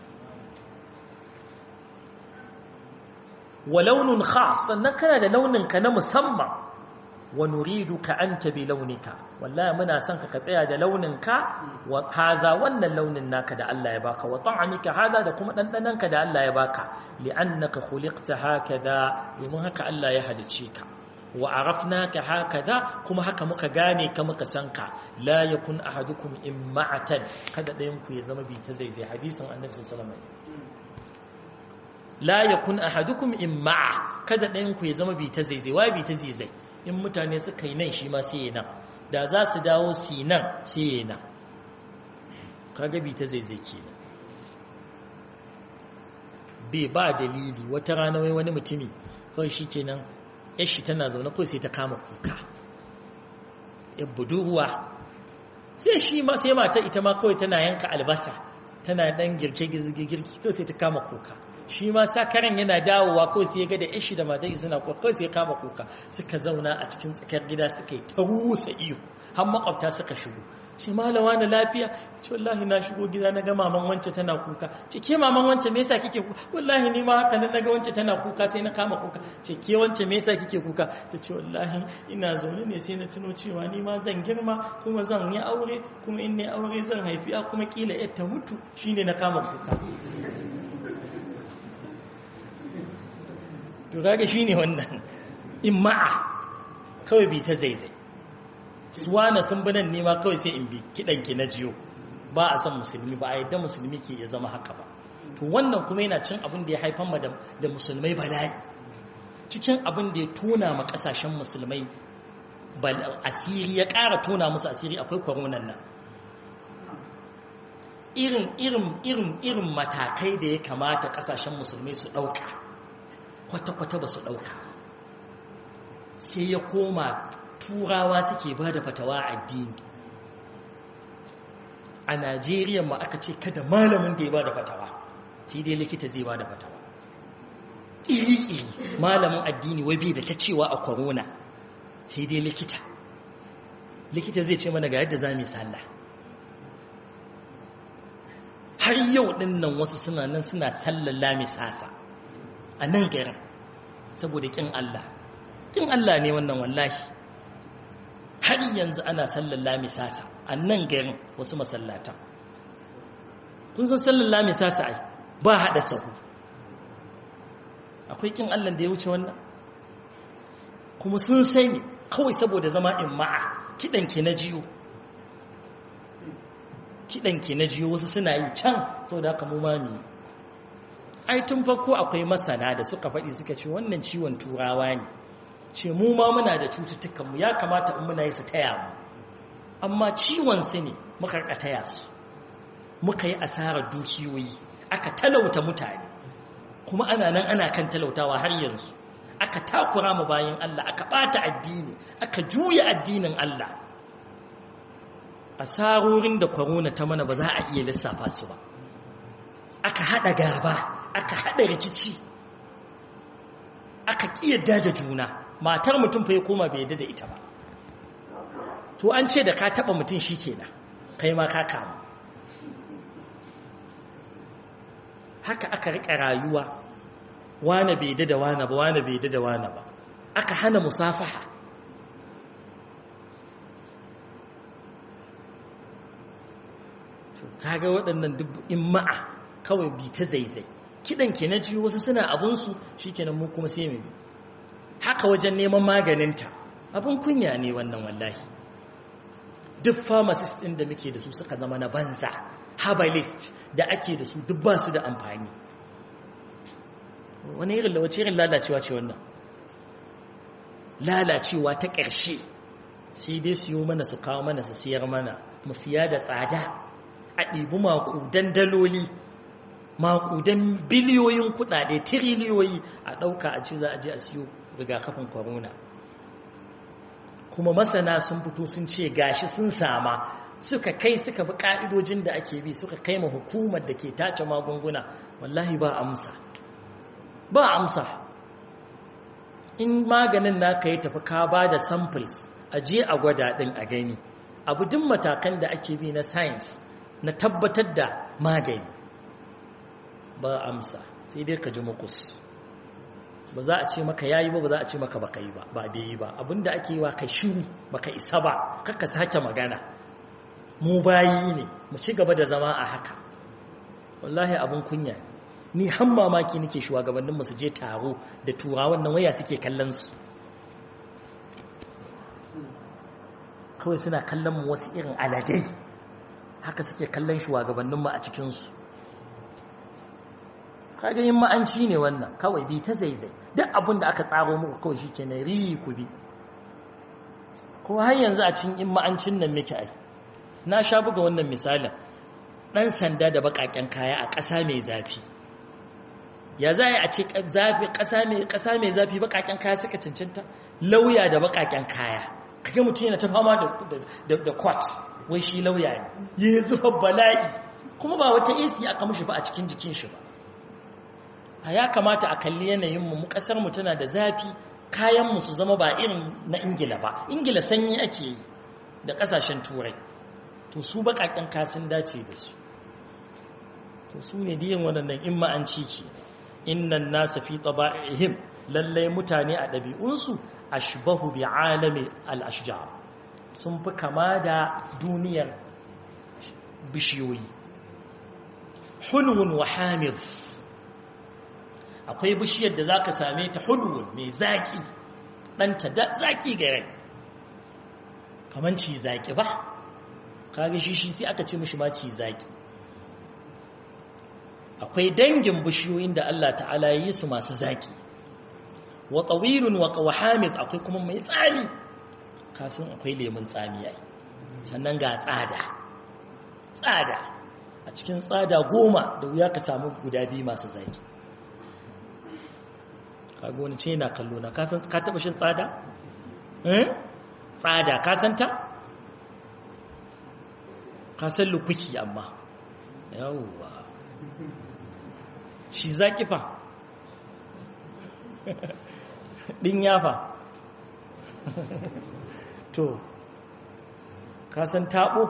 wa launun khas sannan kana da launin ka na musamman wa nuriduka anta bi launika wallahi muna son ka ka tsaya da launinka wa hadha wannan launin naka da Allah ya baka wa ta'amika hadha da kuma dandananka da Allah ya baka li'annaka khuliqta hakadha domin haka Allah ya halice ka wa arafnaka hakadha kuma haka muka gane ka muka san ka la yakun ahadukum imma'atan kada dayan ku ya zama bi ta zaizai hadisin annabi sallallahu alaihi wasallam la yakun ahadukum imma'a kada ɗayan ku ya zama bi ta zaizai wa bi ta zaizai in mutane suka yi nan shi ma sai ya nan da za su dawo su nan sai ya nan kaga bi ta zaizai kenan bai ba dalili wata rana wai wani mutumi kawai shikenan yar shi tana zaune kawai sai ta kama kuka yar budurwa sai shi ma sai mata ita ma kawai tana yanka albasa tana dan girke girki kawai sai ta kama kuka shi ma sakaran yana dawowa kawai sai ya ga da yashi da matar suna kuka kawai sai ya kama kuka suka zauna a cikin tsakar gida suka yi ta rusa iyo har makwabta suka shigo ce malawa na lafiya ce wallahi na shigo gida na ga maman wance tana kuka ce ke maman wance me yasa kike kuka wallahi ni ma haka na ga wance tana kuka sai na kama kuka ce ke wance me yasa kike kuka ta ce wallahi ina zaune ne sai na tuno cewa ni ma zan girma kuma zan yi aure kuma in ne aure zan haifi a kuma kila yar ta mutu shine na kama kuka to kaga shine wannan imma'a kawai bi ta zaizai suwana sun bi nan nema kawai sai in bi kiɗanki na jiyo ba a san musulmi ba a yadda musulmi ke ya zama haka ba to wannan kuma yana cin abin da ya haifar ma da musulmai bala'i cikin abin da ya tona ma ƙasashen musulmai asiri ya ƙara tona musu asiri akwai kwaronan nan irin irin irin irin matakai da ya kamata ƙasashen musulmai su ɗauka kwata-kwata ba su ɗauka sai ya koma turawa suke ba da fatawa addini a Najeriya ma aka ce kada malamin da ya ba da fatawa sai dai likita zai ba da fatawa iri-iri malamin addini wai bai da ta cewa a corona sai dai likita likita zai ce mana ga yadda za mu yi sallah har yau din nan wasu suna nan suna sallar lamisasa a nan garin saboda kin Allah kin Allah ne wannan wallahi har yanzu ana sallar lamisasa a nan garin wasu masallatan kun san sallar lamisasa ai ba hada sahu akwai kin Allah da ya wuce wannan kuma sun sani kawai saboda zama imma'a kidan ke na jiyo kidan ke na jiyo wasu suna yi can saboda haka mu ma mu ai tun farko akwai masana da suka faɗi suka ce wannan ciwon turawa ne ce mu ma muna da cututtukanmu ya kamata in muna yi su taya mu amma ciwon su ne muka taya su muka yi asarar dukiyoyi aka talauta mutane kuma ana nan ana kan talautawa har yanzu aka takura mu bayan Allah aka bata addini aka juya addinin Allah asarorin da corona ta mana ba za a iya lissafa su ba aka hada gaba aka hada rikici aka kiyarda da juna matar mutum fa ya koma bai yadda da ita ba to an ce da ka taba mutum shikenan kai ma ka kama haka aka rika rayuwa wane bai yadda da wane ba wane bai yadda da wane ba aka hana musafaha to kaga waɗannan duk imma'a kawai bi ta zaizai kidan ke na jiyo wasu suna abunsu shikenan mu kuma sai mu haka wajen neman maganinta abin kunya ne wannan wallahi duk pharmacist ɗin da muke da su suka zama na banza herbalist da ake da su duk ba su da amfani wani irin wace irin lalacewa ce wannan lalacewa ta ƙarshe sai dai su yi mana su kawo mana su siyar mana mu siya da tsada a ɗibi maƙudan daloli maƙudan biliyoyin kuɗaɗe tiriliyoyi a ɗauka a ce za a je a siyo rigakafin corona kuma masana sun fito sun ce gashi sun sama suka kai suka bi ka'idojin da ake bi suka kai ma hukumar da ke tace magunguna wallahi ba amsa ba amsa in maganin naka ya tafi ka ba da samples a je a gwada din a gani abu duk matakan da ake bi na science na tabbatar da magani ba amsa sai dai ka ji mukus ba za a ce maka yayi ba ba za a ce maka baka yi ba ba bai yi ba abinda ake yi wa kai shiru baka isa ba kaka sake magana mu bayi ne mu ci gaba da zama a haka wallahi abun kunya ni har mamaki nake shugabannin mu su je taro da turawan nan waya suke kallon su kawai suna kallon mu wasu irin aladai haka suke kallon shugabannin mu a cikin su kaga yin ma'anci ne wannan kawai bi ta zaizai duk abin da aka tsaro muku kawai shi ke na riyi ku bi ko har yanzu a cikin in ma'ancin nan muke ai na sha buga wannan misalin ɗan sanda da baƙaƙen kaya a ƙasa mai zafi ya za a ce ƙasa mai zafi baƙaƙen kaya suka cancanta lauya da baƙaƙen kaya kake mutum yana ta fama da kwat wai shi lauya ne yi zufa bala'i kuma ba wata esi aka mushi ba a cikin jikin shi ba a ya kamata a kalli yanayinmu mu ƙasarmu tana da zafi kayanmu su zama ba irin na ingila ba ingila sanyi ake yi da ƙasashen turai to su baƙaƙen kasin dace da su to su ne diyan waɗannan in ma'anci ke innan nasa fi taba'ihim lallai mutane a ɗabi'unsu ashbahu bi alami al-ashjar sun fi kama da duniyar bishiyoyi hulwun wa hamid akwai bishiyar da zaka same ta hulwun mai zaki ɗanta da zaki gare kaman ci zaki ba kage shi shi sai aka ce mishi ma ci zaki akwai dangin bishiyoyin da Allah ta'ala yi su masu zaki wa tawilun wa qawahamid akwai kuma mai tsami kasan akwai lemun tsami ai sannan ga tsada tsada a cikin tsada goma da wuya ka samu guda biyu masu zaki kaga wani ce yana kallo na kasan ka taba shin tsada eh tsada ka san ta ka san lukuki amma yawwa shi zaki fa din yafa to ka san tabo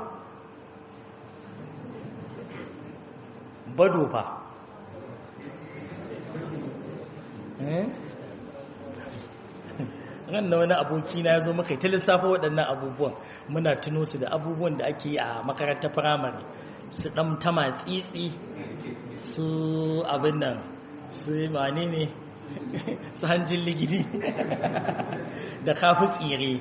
bado fa eh ran da wani aboki na yazo maka ta lissafa waɗannan abubuwan muna tuno su da abubuwan da ake yi a makarantar firamare su ɗan ta matsitsi su abin nan su wane ne su hanjin ligidi da kafi tsire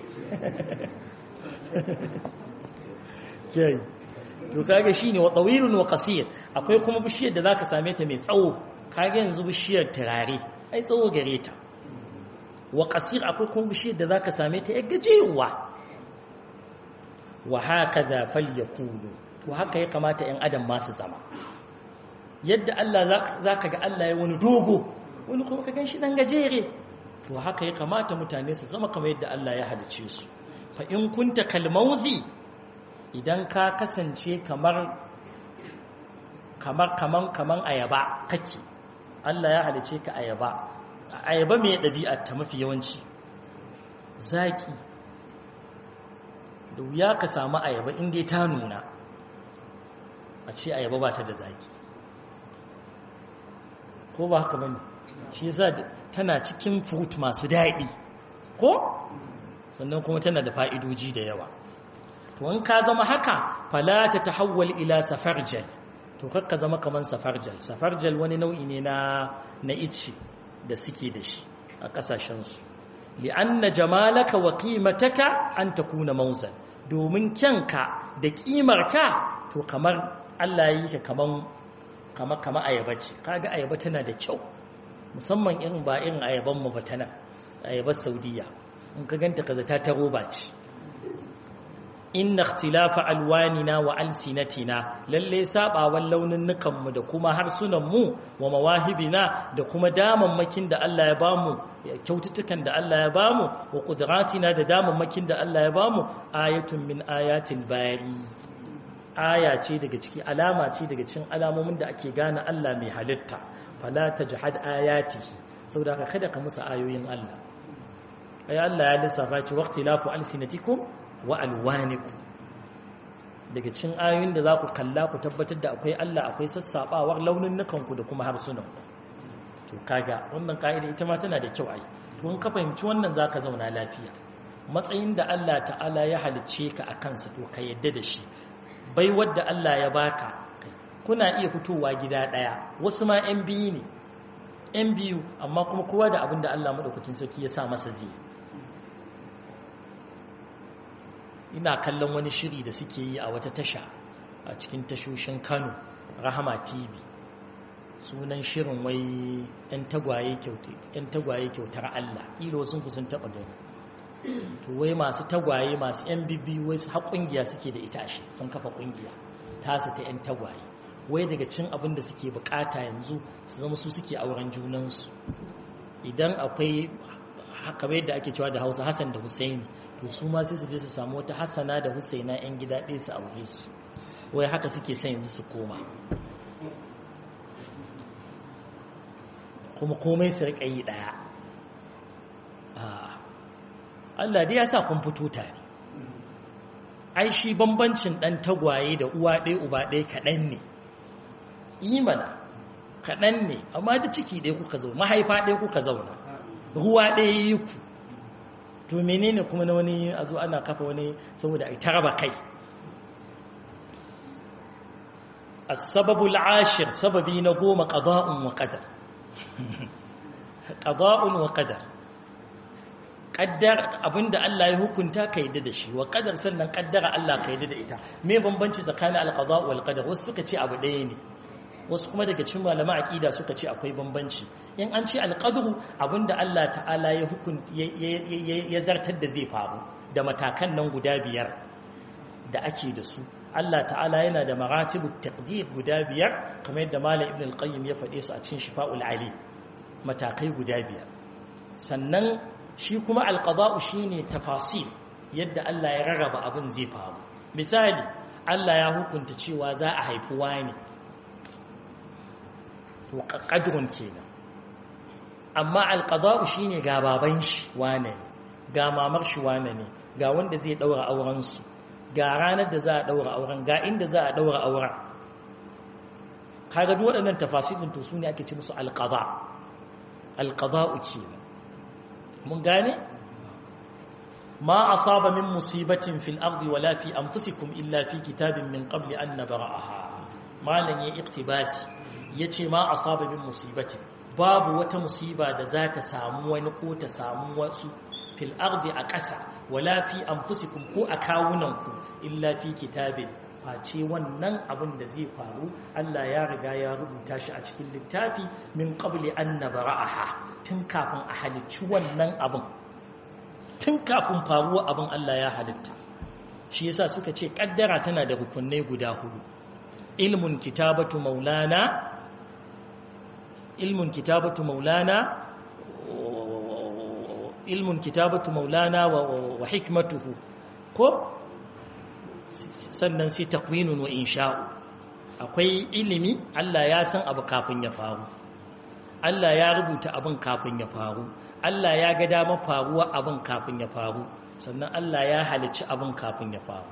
kai to kage shine wa tawilun wa qasir akwai kuma bishiyar da zaka same ta mai tsawo kage yanzu bishiyar turare ai tsawo gare ta wa qasir akwai kuma bishiyar da zaka same ta gajewa wa hakaza falyakulu to haka ya kamata ɗan adam ma su zama yadda Allah zaka ga Allah ya wani dogo wani kuma ka ganshi dan gajere to haka ya kamata mutane su zama kamar yadda Allah ya halice su fa in kunta kalmauzi idan ka kasance kamar kamar kaman kaman ayaba kake Allah ya halice ka ayaba ayaba mai dabi'ar ta mafi yawanci zaki da wuya ka samu ayaba inda ta nuna a ce ayaba ba ta da zaki ko ba haka bane shi yasa tana cikin fruit masu daɗi ko sannan kuma tana da fa'idoji da yawa to in ka zama haka fala ta tahawwal ila safarjal to kakka zama kaman safarjal safarjal wani nau'i ne na na itci da suke da shi a kasashen su li'anna jamalaka wa qimataka an takuna mawzan domin kyanka da kimarka to kamar Allah yi ka kaman kama kama ayaba ce kaga ayaba tana da kyau musamman irin ba irin ayaban mu ba tana ayabar Saudiya in ka ganta kaza ta ta roba ce inna ikhtilafa alwanina wa alsinatina lalle sabawan launinnukan mu da kuma harsunan mu wa mawahibina da kuma damammakin da Allah ya bamu kyaututtukan da Allah ya bamu wa qudratina da damammakin da Allah ya bamu ayatun min ayatil bari aya ce daga ciki alama ce daga cikin alamomin da ake gane Allah mai halitta fala tajhad ayatihi saboda kada ka musu ayoyin Allah ay Allah ya lissafa ci waqtilafu alsinatikum wa alwanikum daga cikin ayoyin da zaku kalla ku tabbatar da akwai Allah akwai sassabawar launin nukan ku da kuma harsunan ku to kaga wannan kaida ita ma tana da kyau ai to in ka fahimci wannan zaka zauna lafiya matsayin da Allah ta'ala ya halicce ka akan sa to ka yadda da shi bai wadda Allah ya baka kuna iya fitowa gida daya wasu ma yan biyu ne yan biyu amma kuma kowa da abin da Allah madaukakin sarki ya sa masa zai ina kallon wani shiri da suke yi a wata tasha a cikin tashoshin Kano Rahama T V sunan shirin wai yan tagwaye kyautar yan tagwaye kyautar Allah ilo sun kusan taba gani to wai masu tagwaye masu yan bibbi wai su har kungiya suke da ita ashe sun kafa kungiya tasu ta yan tagwaye wai daga cin abin da suke bukata yanzu su zama su suke auren junansu idan akwai haka yadda ake cewa da Hausa Hassan da Husaini to su ma sai su je su samu wata Hassana da Husaina yan gida ɗaya su aure su wai haka suke son yanzu su koma kuma komai su riƙa yi ɗaya Allah dai ya sa kun fito tare ai shi bambancin ɗan tagwaye da uwa ɗaya uba ɗaya kaɗan ne imana kaɗan ne amma da ciki ɗaya kuka zauna mahaifa ɗaya kuka zauna ruwa ɗaya yi ku to menene kuma na wani a zo ana kafa wani saboda a taraba kai as-sababul ashir sababi na goma qada'un wa qadar qada'un wa qadar qaddar abinda Allah ya hukunta ka yadda da shi wa qadar sannan qaddara Allah ka yadda da ita me bambanci tsakanin al-qada' wal qadar wasu suka ce abu ɗaya ne wasu kuma daga cikin malaman aqida suka ce akwai bambanci in an ce al-qadru abinda Allah ta'ala ya hukunta ya zartar da zai faru da matakan nan guda biyar da ake da su Allah ta'ala yana da maratibut taqdir guda biyar kamar yadda Malam Ibn al-Qayyim ya faɗe su a cikin Shifa'ul Ali matakai guda biyar sannan shi kuma al-qada'u shine tafasil yadda Allah ya rarraba abin zai faru misali Allah ya hukunta cewa za a haifi wani to qadrun kenan amma al-qada'u shine ga baban shi wane ne ga mamar shi wane ne ga wanda zai daura auren su ga ranar da za a daura auren ga inda za a daura auren kaga duk waɗannan tafasilin to sune ake ce musu alqada alqada'u kenan mun gane ma asaba min musibatin fil ardi wala fi anfusikum illa fi kitabin min qabli an nabra'aha malan ya iktibasi yace ma asaba min musibatin babu wata musiba da za ta samu wani ko ta samu wasu fil ardi a ƙasa wala fi anfusikum ko a kawunanku illa fi kitabin face wannan abin da zai faru Allah ya riga ya rubuta shi a cikin littafi min qabli an nabra'aha tun kafin a halicci wannan abin tun kafin faruwa abin Allah ya halitta shi yasa suka ce kaddara tana da rukunai guda hudu ilmun kitabatu maulana ilmun kitabatu maulana ilmun kitabatu maulana wa hikmatuhu ko sannan sai takwinun wa insha'u akwai ilimi Allah ya san abu kafin ya faru Allah ya rubuta abin kafin ya faru Allah ya ga dama faruwa abin kafin ya faru sannan Allah ya halicci abin kafin ya faru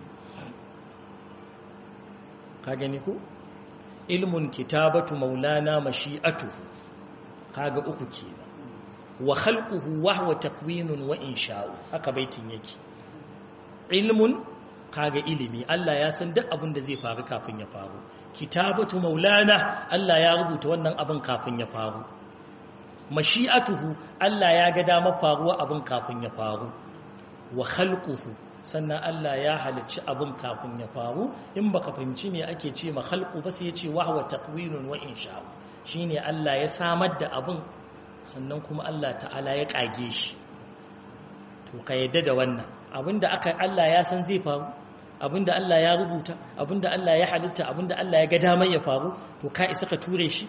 ka gani ko ilmun kitabatu maulana mashi'atuhu kaga uku kenan wa khalquhu wa huwa takwinun wa insha'u haka baitin yake ilmun kaga ilimi Allah ya san duk abin da zai faru kafin ya faru kitabatu maulana Allah ya rubuta wannan abin kafin ya faru mashi'atuhu Allah ya ga dama faruwa abin kafin ya faru wa khalquhu sannan Allah ya halicci abin kafin ya faru in baka fahimci me ake ce ma khalqu ba sai ya ce wa huwa takwinun wa insha'u shine Allah ya samar da abin sannan kuma Allah ta'ala ya kage shi to ka yadda da wannan abinda aka Allah ya san zai faru abinda Allah ya rubuta abinda Allah ya halitta abinda Allah ya ga damar ya faru to ka isa ka ture shi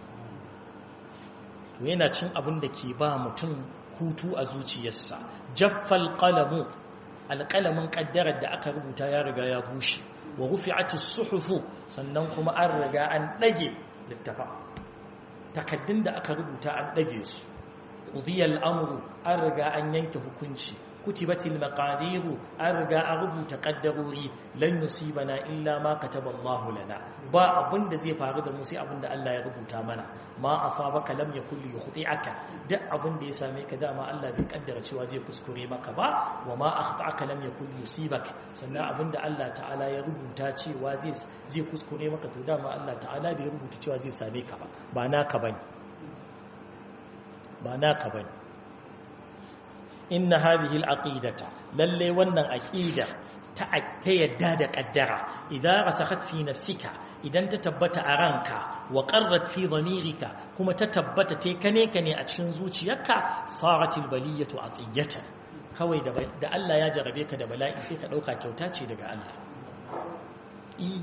to yana cin abinda ke ba mutum hutu a zuciyarsa jaffal qalamu alqalamin qaddarar da aka rubuta ya riga ya bushe wa rufi'atis suhufu sannan kuma an riga an dage littafa takaddun da aka rubuta an dage su qudiyal amru an riga an yanke hukunci kutibatil maqadiru an riga an rubuta kaddarori lan yusibana illa ma kataba Allah lana ba abinda zai faru da mu sai abinda Allah ya rubuta mana ma asabaka lam yakul yukhti'aka duk abinda ya same ka dama Allah bai kaddara cewa zai kuskure maka ba wa ma akhta'aka lam yakul yusibak sannan abinda Allah ta'ala ya rubuta cewa zai zai kuskure maka to dama Allah ta'ala bai rubuta cewa zai same ka ba, ba, ba naka bane ba naka bane inna hadhihi al-aqidata lalle wannan aqida ta ta yadda da kaddara idan rasakhat fi nafsika idan ta tabbata a ranka wa qarrat fi dhamirika kuma ta tabbata te kane kane a cikin zuciyarka saratil baliyatu atiyatan kawai da da Allah ya jarabe ka da bala'i sai ka dauka kyauta ce daga Allah i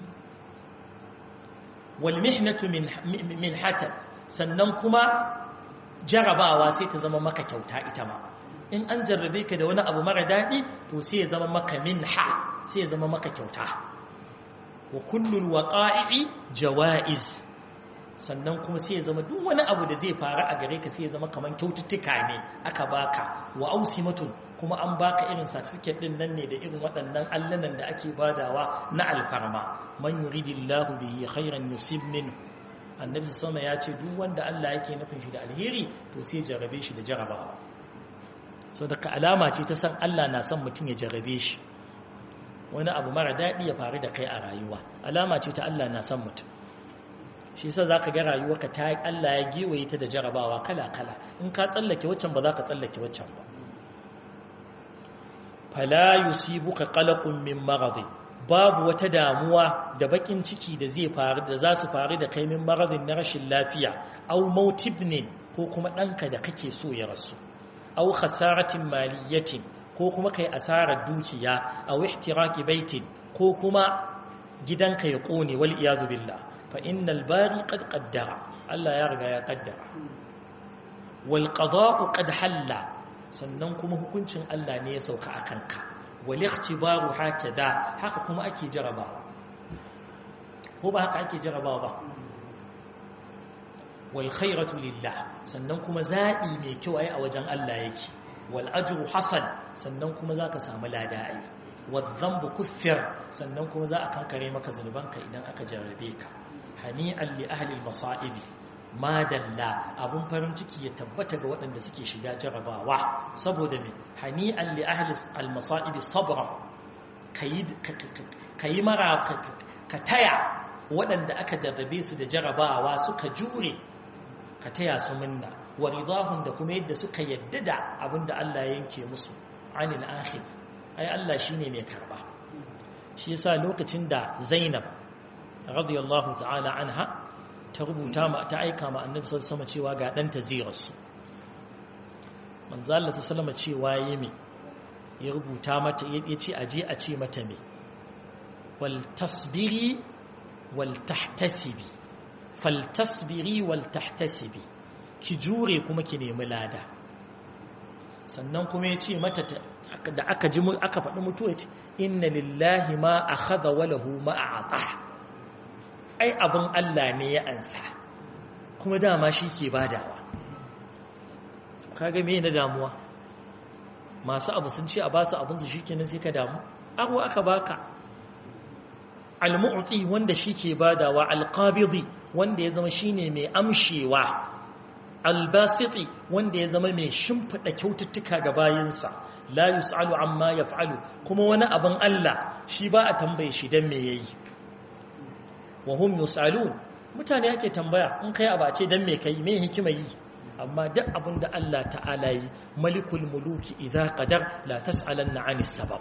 wal mihnatu min min hatab sannan kuma jarabawa sai ta zama maka kyauta ita ma in an jarrabe ka da wani abu mara daɗi to sai ya zama maka minha sai ya zama maka kyauta wa kullul waqa'i jawaiz sannan kuma sai ya zama duk wani abu da zai faru a gare ka sai ya zama kaman kyaututtuka ne aka baka wa ausimatun kuma an baka irin certificate din nan ne da irin waɗannan allanan da ake badawa na alfarma man yuridillahu bihi khairan yusib minhu annabi sama ya ce duk wanda Allah yake nufin shi da alheri to sai jarrabe shi da jarabawa so daga alama ce ta san Allah na son mutum ya jarrabe shi wani abu mara daɗi ya faru da kai a rayuwa alama ce ta Allah na son mutum shi yasa zaka ga rayuwarka ta Allah ya giwaye ta da jarabawa kala kala in ka tsallake waccan ba za ka tsallake waccan ba fala yusibuka qalaqun min maradi babu wata damuwa da bakin ciki da zai faru da za su faru da kai min maradin na rashin lafiya aw mautibnin ko kuma ɗanka da kake so ya rasu aw khasaratin maliyatin ko kuma kai asarar dukiya aw ihtiraki baitin ko kuma gidanka ya kone wal iyadu billah fa innal bari qad qaddara Allah ya riga ya qaddara wal qada'u qad halla sannan kuma hukuncin Allah ne ya sauka akan ka wal ikhtibaru hakada haka kuma ake jarabawa ko ba haka ake jarabawa ba wal khairatu lillah sannan kuma zabi mai kyau ai a wajen Allah yake wal ajru hasan sannan kuma zaka samu lada ai wal dhanbu kuffir sannan kuma za a kankare maka zanubanka idan aka jarrabe ka hani'an li ahli al masa'ib madalla abun farin ciki ya tabbata ga waɗanda suke shiga jarabawa saboda me hani'an li ahli al masa'ib sabra kayi kayi mara ka taya waɗanda aka jarrabe su da jarabawa suka jure ka taya su minna wa ridahum da kuma yadda suka yadda da abinda Allah ya yanke musu anil akhir ai Allah shine mai karba shi yasa lokacin da Zainab radiyallahu ta'ala anha ta rubuta ma ta aika ma Annabi sallallahu alaihi wasallam cewa ga danta zai rasu manzo Allah sallallahu alaihi cewa yimi ya rubuta mata yace aje a ce mata me wal tasbiri wal tahtasibi fal tasbiri wal tahtasibi ki jure kuma ki nemi lada sannan kuma yace mata da aka ji aka faɗi mutuwa ce inna lillahi ma akhadha wa lahu ma a'ta ai abin Allah ne ya ansa kuma dama shi ke badawa kaga me na damuwa masu abu sun ce a ba su abin su shikenan sai ka damu abu aka baka al-mu'ti wanda shi ke badawa al-qabidi wanda ya zama shine mai amshewa al-basiti wanda ya zama mai shimfida kyaututtuka ga bayinsa la yus'alu amma yaf'alu kuma wani abin Allah shi ba a tambaye shi dan me yayi wa hum yus'alun mutane yake tambaya in kai aba ce dan me kai me hikima yi amma duk abin da Allah ta'ala yi malikul muluki idza qadar la tas'alanna 'anis sabab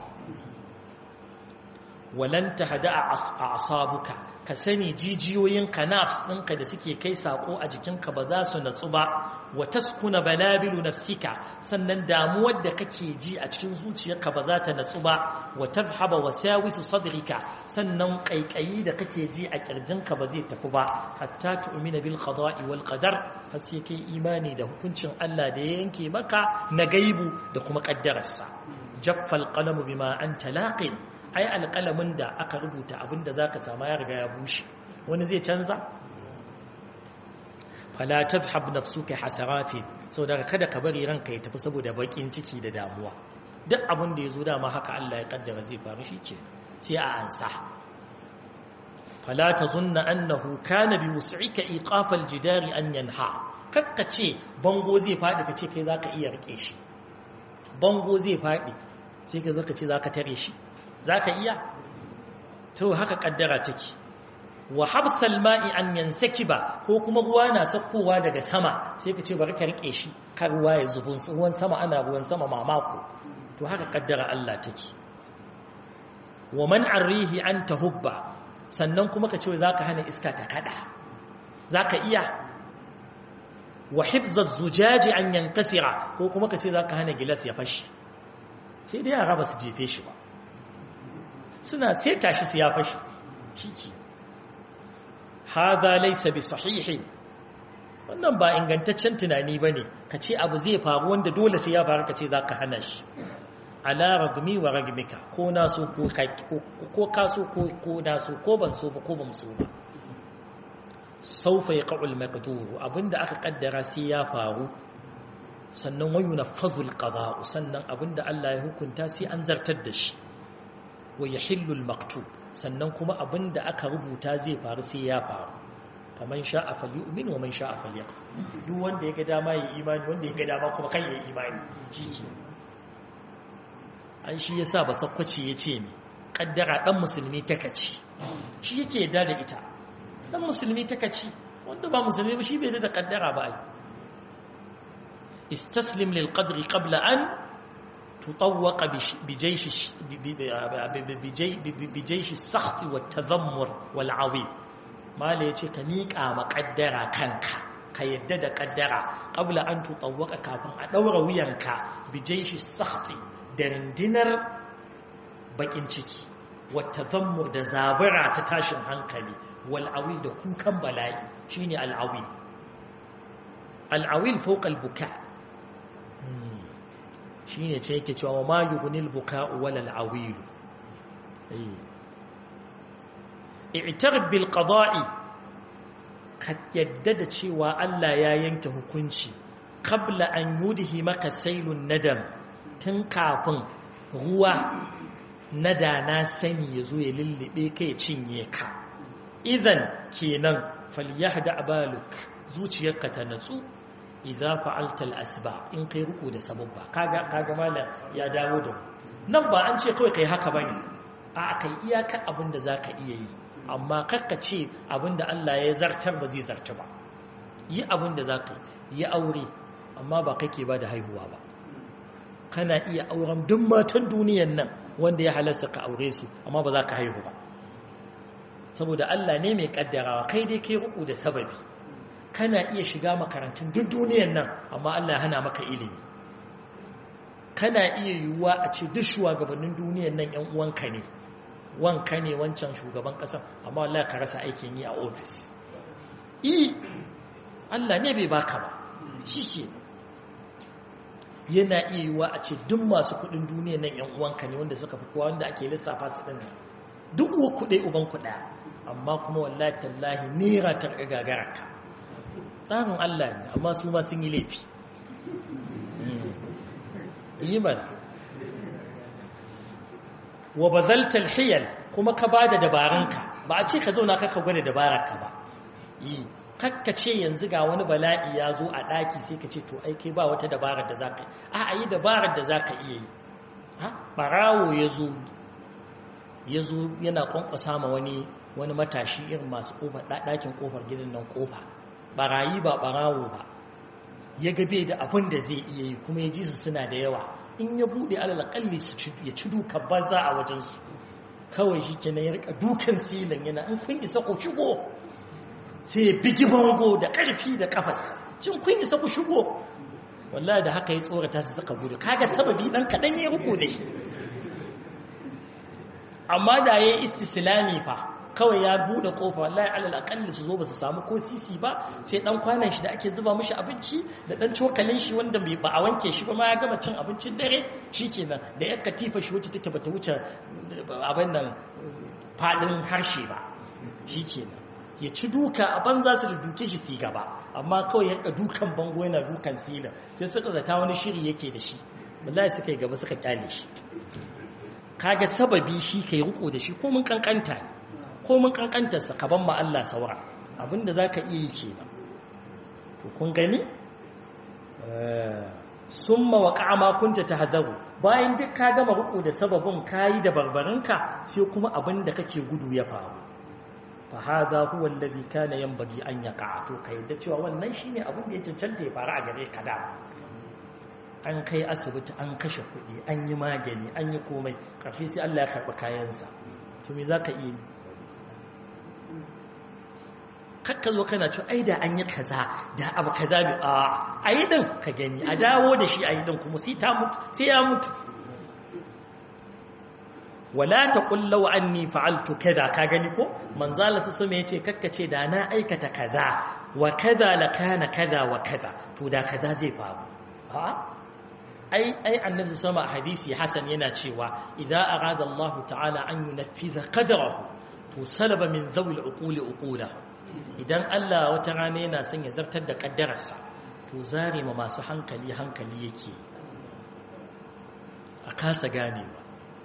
walan tahda'a a'sabuka ka sani jijiyoyin kanafs ɗinka da suke kai sako a jikinka ba za su natsu ba wa taskuna balabilu nafsika sannan damuwar da kake ji a cikin zuciyarka ba za ta natsu ba wa tadhhaba wasawisu sadrika sannan kaikayi da kake ji a kirjinka ba zai tafi ba hatta tu'mina bil qada'i wal qadar har sai kai imani da hukuncin Allah da ya yanke maka na gaibu da kuma kaddararsa jaffal qalamu bima anta laqin ai alƙalamin da aka rubuta abinda za ka sama ya riga ya bushe wani zai canza fala tadhhab nafsuka hasarati saboda kada ka bari ranka ya tafi saboda bakin ciki da damuwa duk abin da yazo dama haka Allah ya kaddara zai faru shike sai a ansa fala tazunna annahu kana bi wus'ika iqaf aljidari an yanha kakkace bango zai fadi kace kai zaka iya rike shi bango zai fadi sai ka zo ka ce zaka tare shi za ka iya to haka kaddara take wa habsal ma'i an yansakiba ko kuma ruwa na sakkowa daga sama sai ka ce bari ka rike shi kar ruwa ya zubo ruwan sama ana ruwan sama mamako to haka kaddara Allah take wa man arrihi an tahubba sannan kuma ka ce zaka hana iska ta kada zaka iya wa hifzaz zujaji an yankasira ko kuma ka ce zaka hana gilas ya fashi sai dai yara ba su jefe shi ba suna seta shi sai ya fashi shike hada laysa bi sahihin wannan ba ingantaccen tunani bane kace abu zai faru wanda dole sai ya faru kace zaka hana shi ala ragmi wa ragmika ko naso ko ko kaso ko ko naso ko ban so ba ko ban so ba sawfa yaqul maqdur abinda aka kaddara sai ya faru sannan wayu nafazul qada sannan abinda Allah ya hukunta sai an zartar da shi wa yahillu al maktub sannan kuma abinda aka rubuta zai faru sai ya faru faman sha'a falyu'min wa man sha'a falyakfur duk wanda yake dama yayi imani wanda yake dama kuma kai yayi imani shike an shi yasa ba sakwace yace ne kaddara dan musulmi takaci shi yake yadda da ita dan musulmi takaci wanda ba musulmi ba shi bai da kaddara ba ai istaslim lil qadri qabla an تطوق بجيش بجيش السخط والتذمر والعظيم ما ليتي كميقا مقدرا كانكا كيدد قدرا قبل أن تطوق كافن أدور ويانكا بجيش السخط درندنر بكين تشكي والتذمر دزابرا تتاشن هنكلي والعويل دكوكا بلاي شيني العويل العويل فوق البكاء shine ce yake cewa ma yughnil buka'u wal awil i'tarib bil qada'i ka yadda da cewa Allah ya yanke hukunci qabla an yudhi maka sailun nadam tun kafin ruwa nada na sani yazo ya lullube kai cinye ka idan kenan falyahda baluk zuciyarka ta natsu idza fa'alta al-asbab in kai ruku da sababba kaga kaga mallan ya dawo da nan ba an ce kawai kai haka bane a kai iyakar abinda zaka iya yi amma kakka ce abinda Allah ya zartar ba zai zarta ba yi abinda zaka yi aure amma ba kake ba da haihuwa ba kana iya auren duk matan duniyar nan wanda ya halarsa ka aure su amma ba za ka haihu ba saboda Allah ne mai kaddarawa kai dai kai ruku da sababi kana iya shiga makarantun duk duniyar nan amma Allah ya hana maka ilimi kana iya yiwuwa a ce duk shugabannin duniyar nan ƴan uwanka ne wanka ne wancan shugaban ƙasa amma Allah ka rasa aikin yi a office eh Allah ne bai baka ba shi ke yana iya yiwuwa a ce duk masu kuɗin duniyar nan ƴan uwanka ne wanda suka fi kowa wanda ake lissafa su din duk uwa kuɗe uban kuɗa amma kuma wallahi tallahi nera ta gagararka tsarin Allah ne amma su ma sun yi laifi yi mana wa bazalta alhiyal kuma ka bada dabaranka ba a ce ka zauna ka gwada dabararka ba yi kakka ce yanzu ga wani bala'i ya zo a daki sai ka ce to ai kai ba wata dabarar da zaka yi a a yi dabarar da zaka iya yi ha barawo yazo yazo yana kwankwasa ma wani wani matashi irin masu kofar dakin kofar gidan nan kofa barayi ba barawo ba ya gabe da abin da zai iya yi kuma ya ji su suna da yawa in ya bude alalakalli su ya ci dukan banza a wajensu kawai shi ke na ya rika dukan silin yana in kun isa ku shigo sai ya bigi bango da ƙarfi da ƙafas cin kun isa ku shigo wallahi da haka ya tsorata su suka gudu kaga sababi dan kaɗan ya ruku da shi amma da ya yi istislami fa kawai ya bude kofa wallahi alal aqalli su zo ba su samu ko sisi ba sai dan kwanan shi da ake zuba mishi abinci da dan cokalin shi wanda bai ba a wanke shi ba ma ya gama cin abincin dare shikenan da yar katifa shi wacce take bata wuce abin nan fadin harshe ba shikenan ya ci duka a banza su da duke shi su gaba amma kawai yanka dukan bango yana dukan sila sai suka zata wani shiri yake da shi wallahi suka yi gaba suka kyale shi kaga sababi shi kai riko da shi ko mun kankanta ko mun kankantarsa ka ban ma Allah saura abinda zaka iya yi kenan to kun gani summa waqa'a ma kunta tahzaru bayan duk ka gama riko da sababin kai da barbarinka sai kuma abinda kake gudu ya faru fa hadha huwa alladhi kana yanbaghi an yaqa to kai da cewa wannan shine abin da ya cancanta ya faru a gare ka da an kai asibiti an kashe kuɗi an yi magani an yi komai ƙarfi sai Allah ya karɓi kayansa to me za ka iya yi kakka zo kana cewa ai da an yi kaza da abu kaza bi a a yi ɗin ka gani a dawo da shi a yi ɗin kuma sai ya mutu wala ta kullau anni fa'altu kaza ka gani ko manzala su sama yace kakka ce da na aikata kaza wa kaza la kana kaza wa kaza to da kaza zai faru a ai ai annabi sama a hadisi hasan yana cewa idza arada Allah ta'ala an yunfiza qadrahu to salaba min zawil uquli uqula idan Allah wata rana yana son ya zartar da kaddararsa to zare ma masu hankali hankali yake a kasa ganewa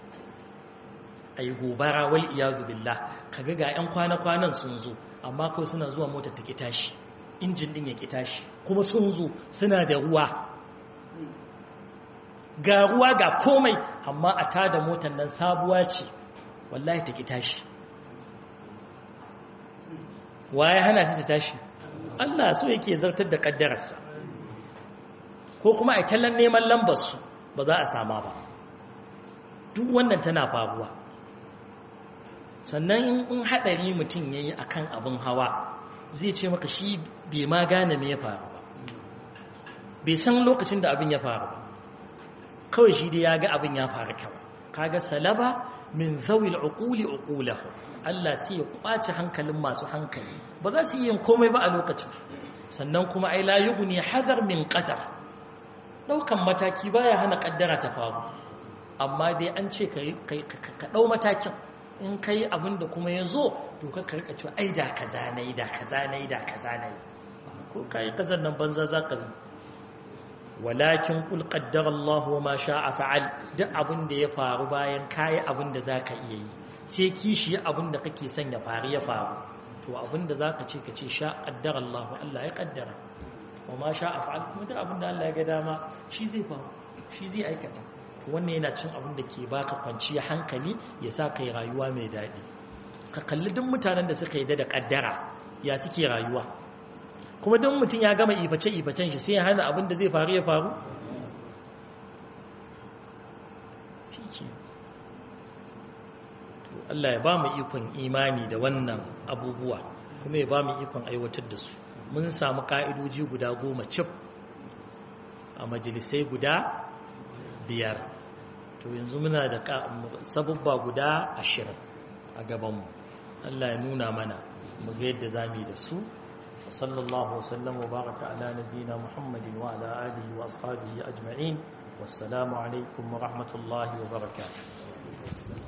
ai gobara wal iyazu billah kaga ga yan kwana kwanan sun zo amma kai suna zuwa motar ta ki tashi injin din ya ki tashi kuma sun zo suna da ruwa ga ruwa ga komai amma a tada motar nan sabuwa ce wallahi ta ki tashi waye hana ta tashi Allah so yake zartar da kaddararsa ko kuma ai tallan neman lambar su ba za a sama ba duk wannan tana faruwa sannan in hadari mutum yayi akan abin hawa zai ce maka shi bai ma gane me ya faru ba bai san lokacin da abin ya faru ba kawai shi dai ya ga abin ya faru kawai kaga salaba min zawil uquli uqulahu Allah sai ya kwace hankalin masu hankali ba za su yi yin komai ba a lokacin sannan kuma ai la yughni hazar min qadar daukan mataki baya hana kaddara ta faru amma dai an ce ka ka dau matakin in kai abin da kuma yazo to ka karka cewa ai da kaza nayi da kaza nayi da kaza nayi ko kai kazan nan banza zaka yi walakin kul qaddara Allah wa ma sha'a fa'al duk abin da ya faru bayan kai abin da zaka iya yi sai kishi abin da kake son ya faru ya faru to abin da zaka ce kace sha qaddara Allah Allah ya kaddara wa ma sha'a fa'al kuma duk abin da Allah ya ga dama shi zai faru shi zai aikata to wannan yana cin abin da ke baka kwanciya hankali ya sa kai rayuwa mai dadi ka kalli duk mutanen da suka yi da kaddara ya suke rayuwa kuma don mutum ya gama ibace-ibacen shi sai ya hana abin da zai faru ya faru Allah ya ba mu ikon imani da wannan abubuwa kuma ya ba mu ikon aiwatar da su mun samu ka'idoji guda goma cif a majalisai guda biyar to yanzu muna da sabubba guda ashirin a gabanmu Allah ya nuna mana mu ga yadda za mu yi da su وصلى الله وسلم وبارك على نبينا محمد وعلى آله وأصحابه أجمعين والسلام عليكم ورحمة الله وبركاته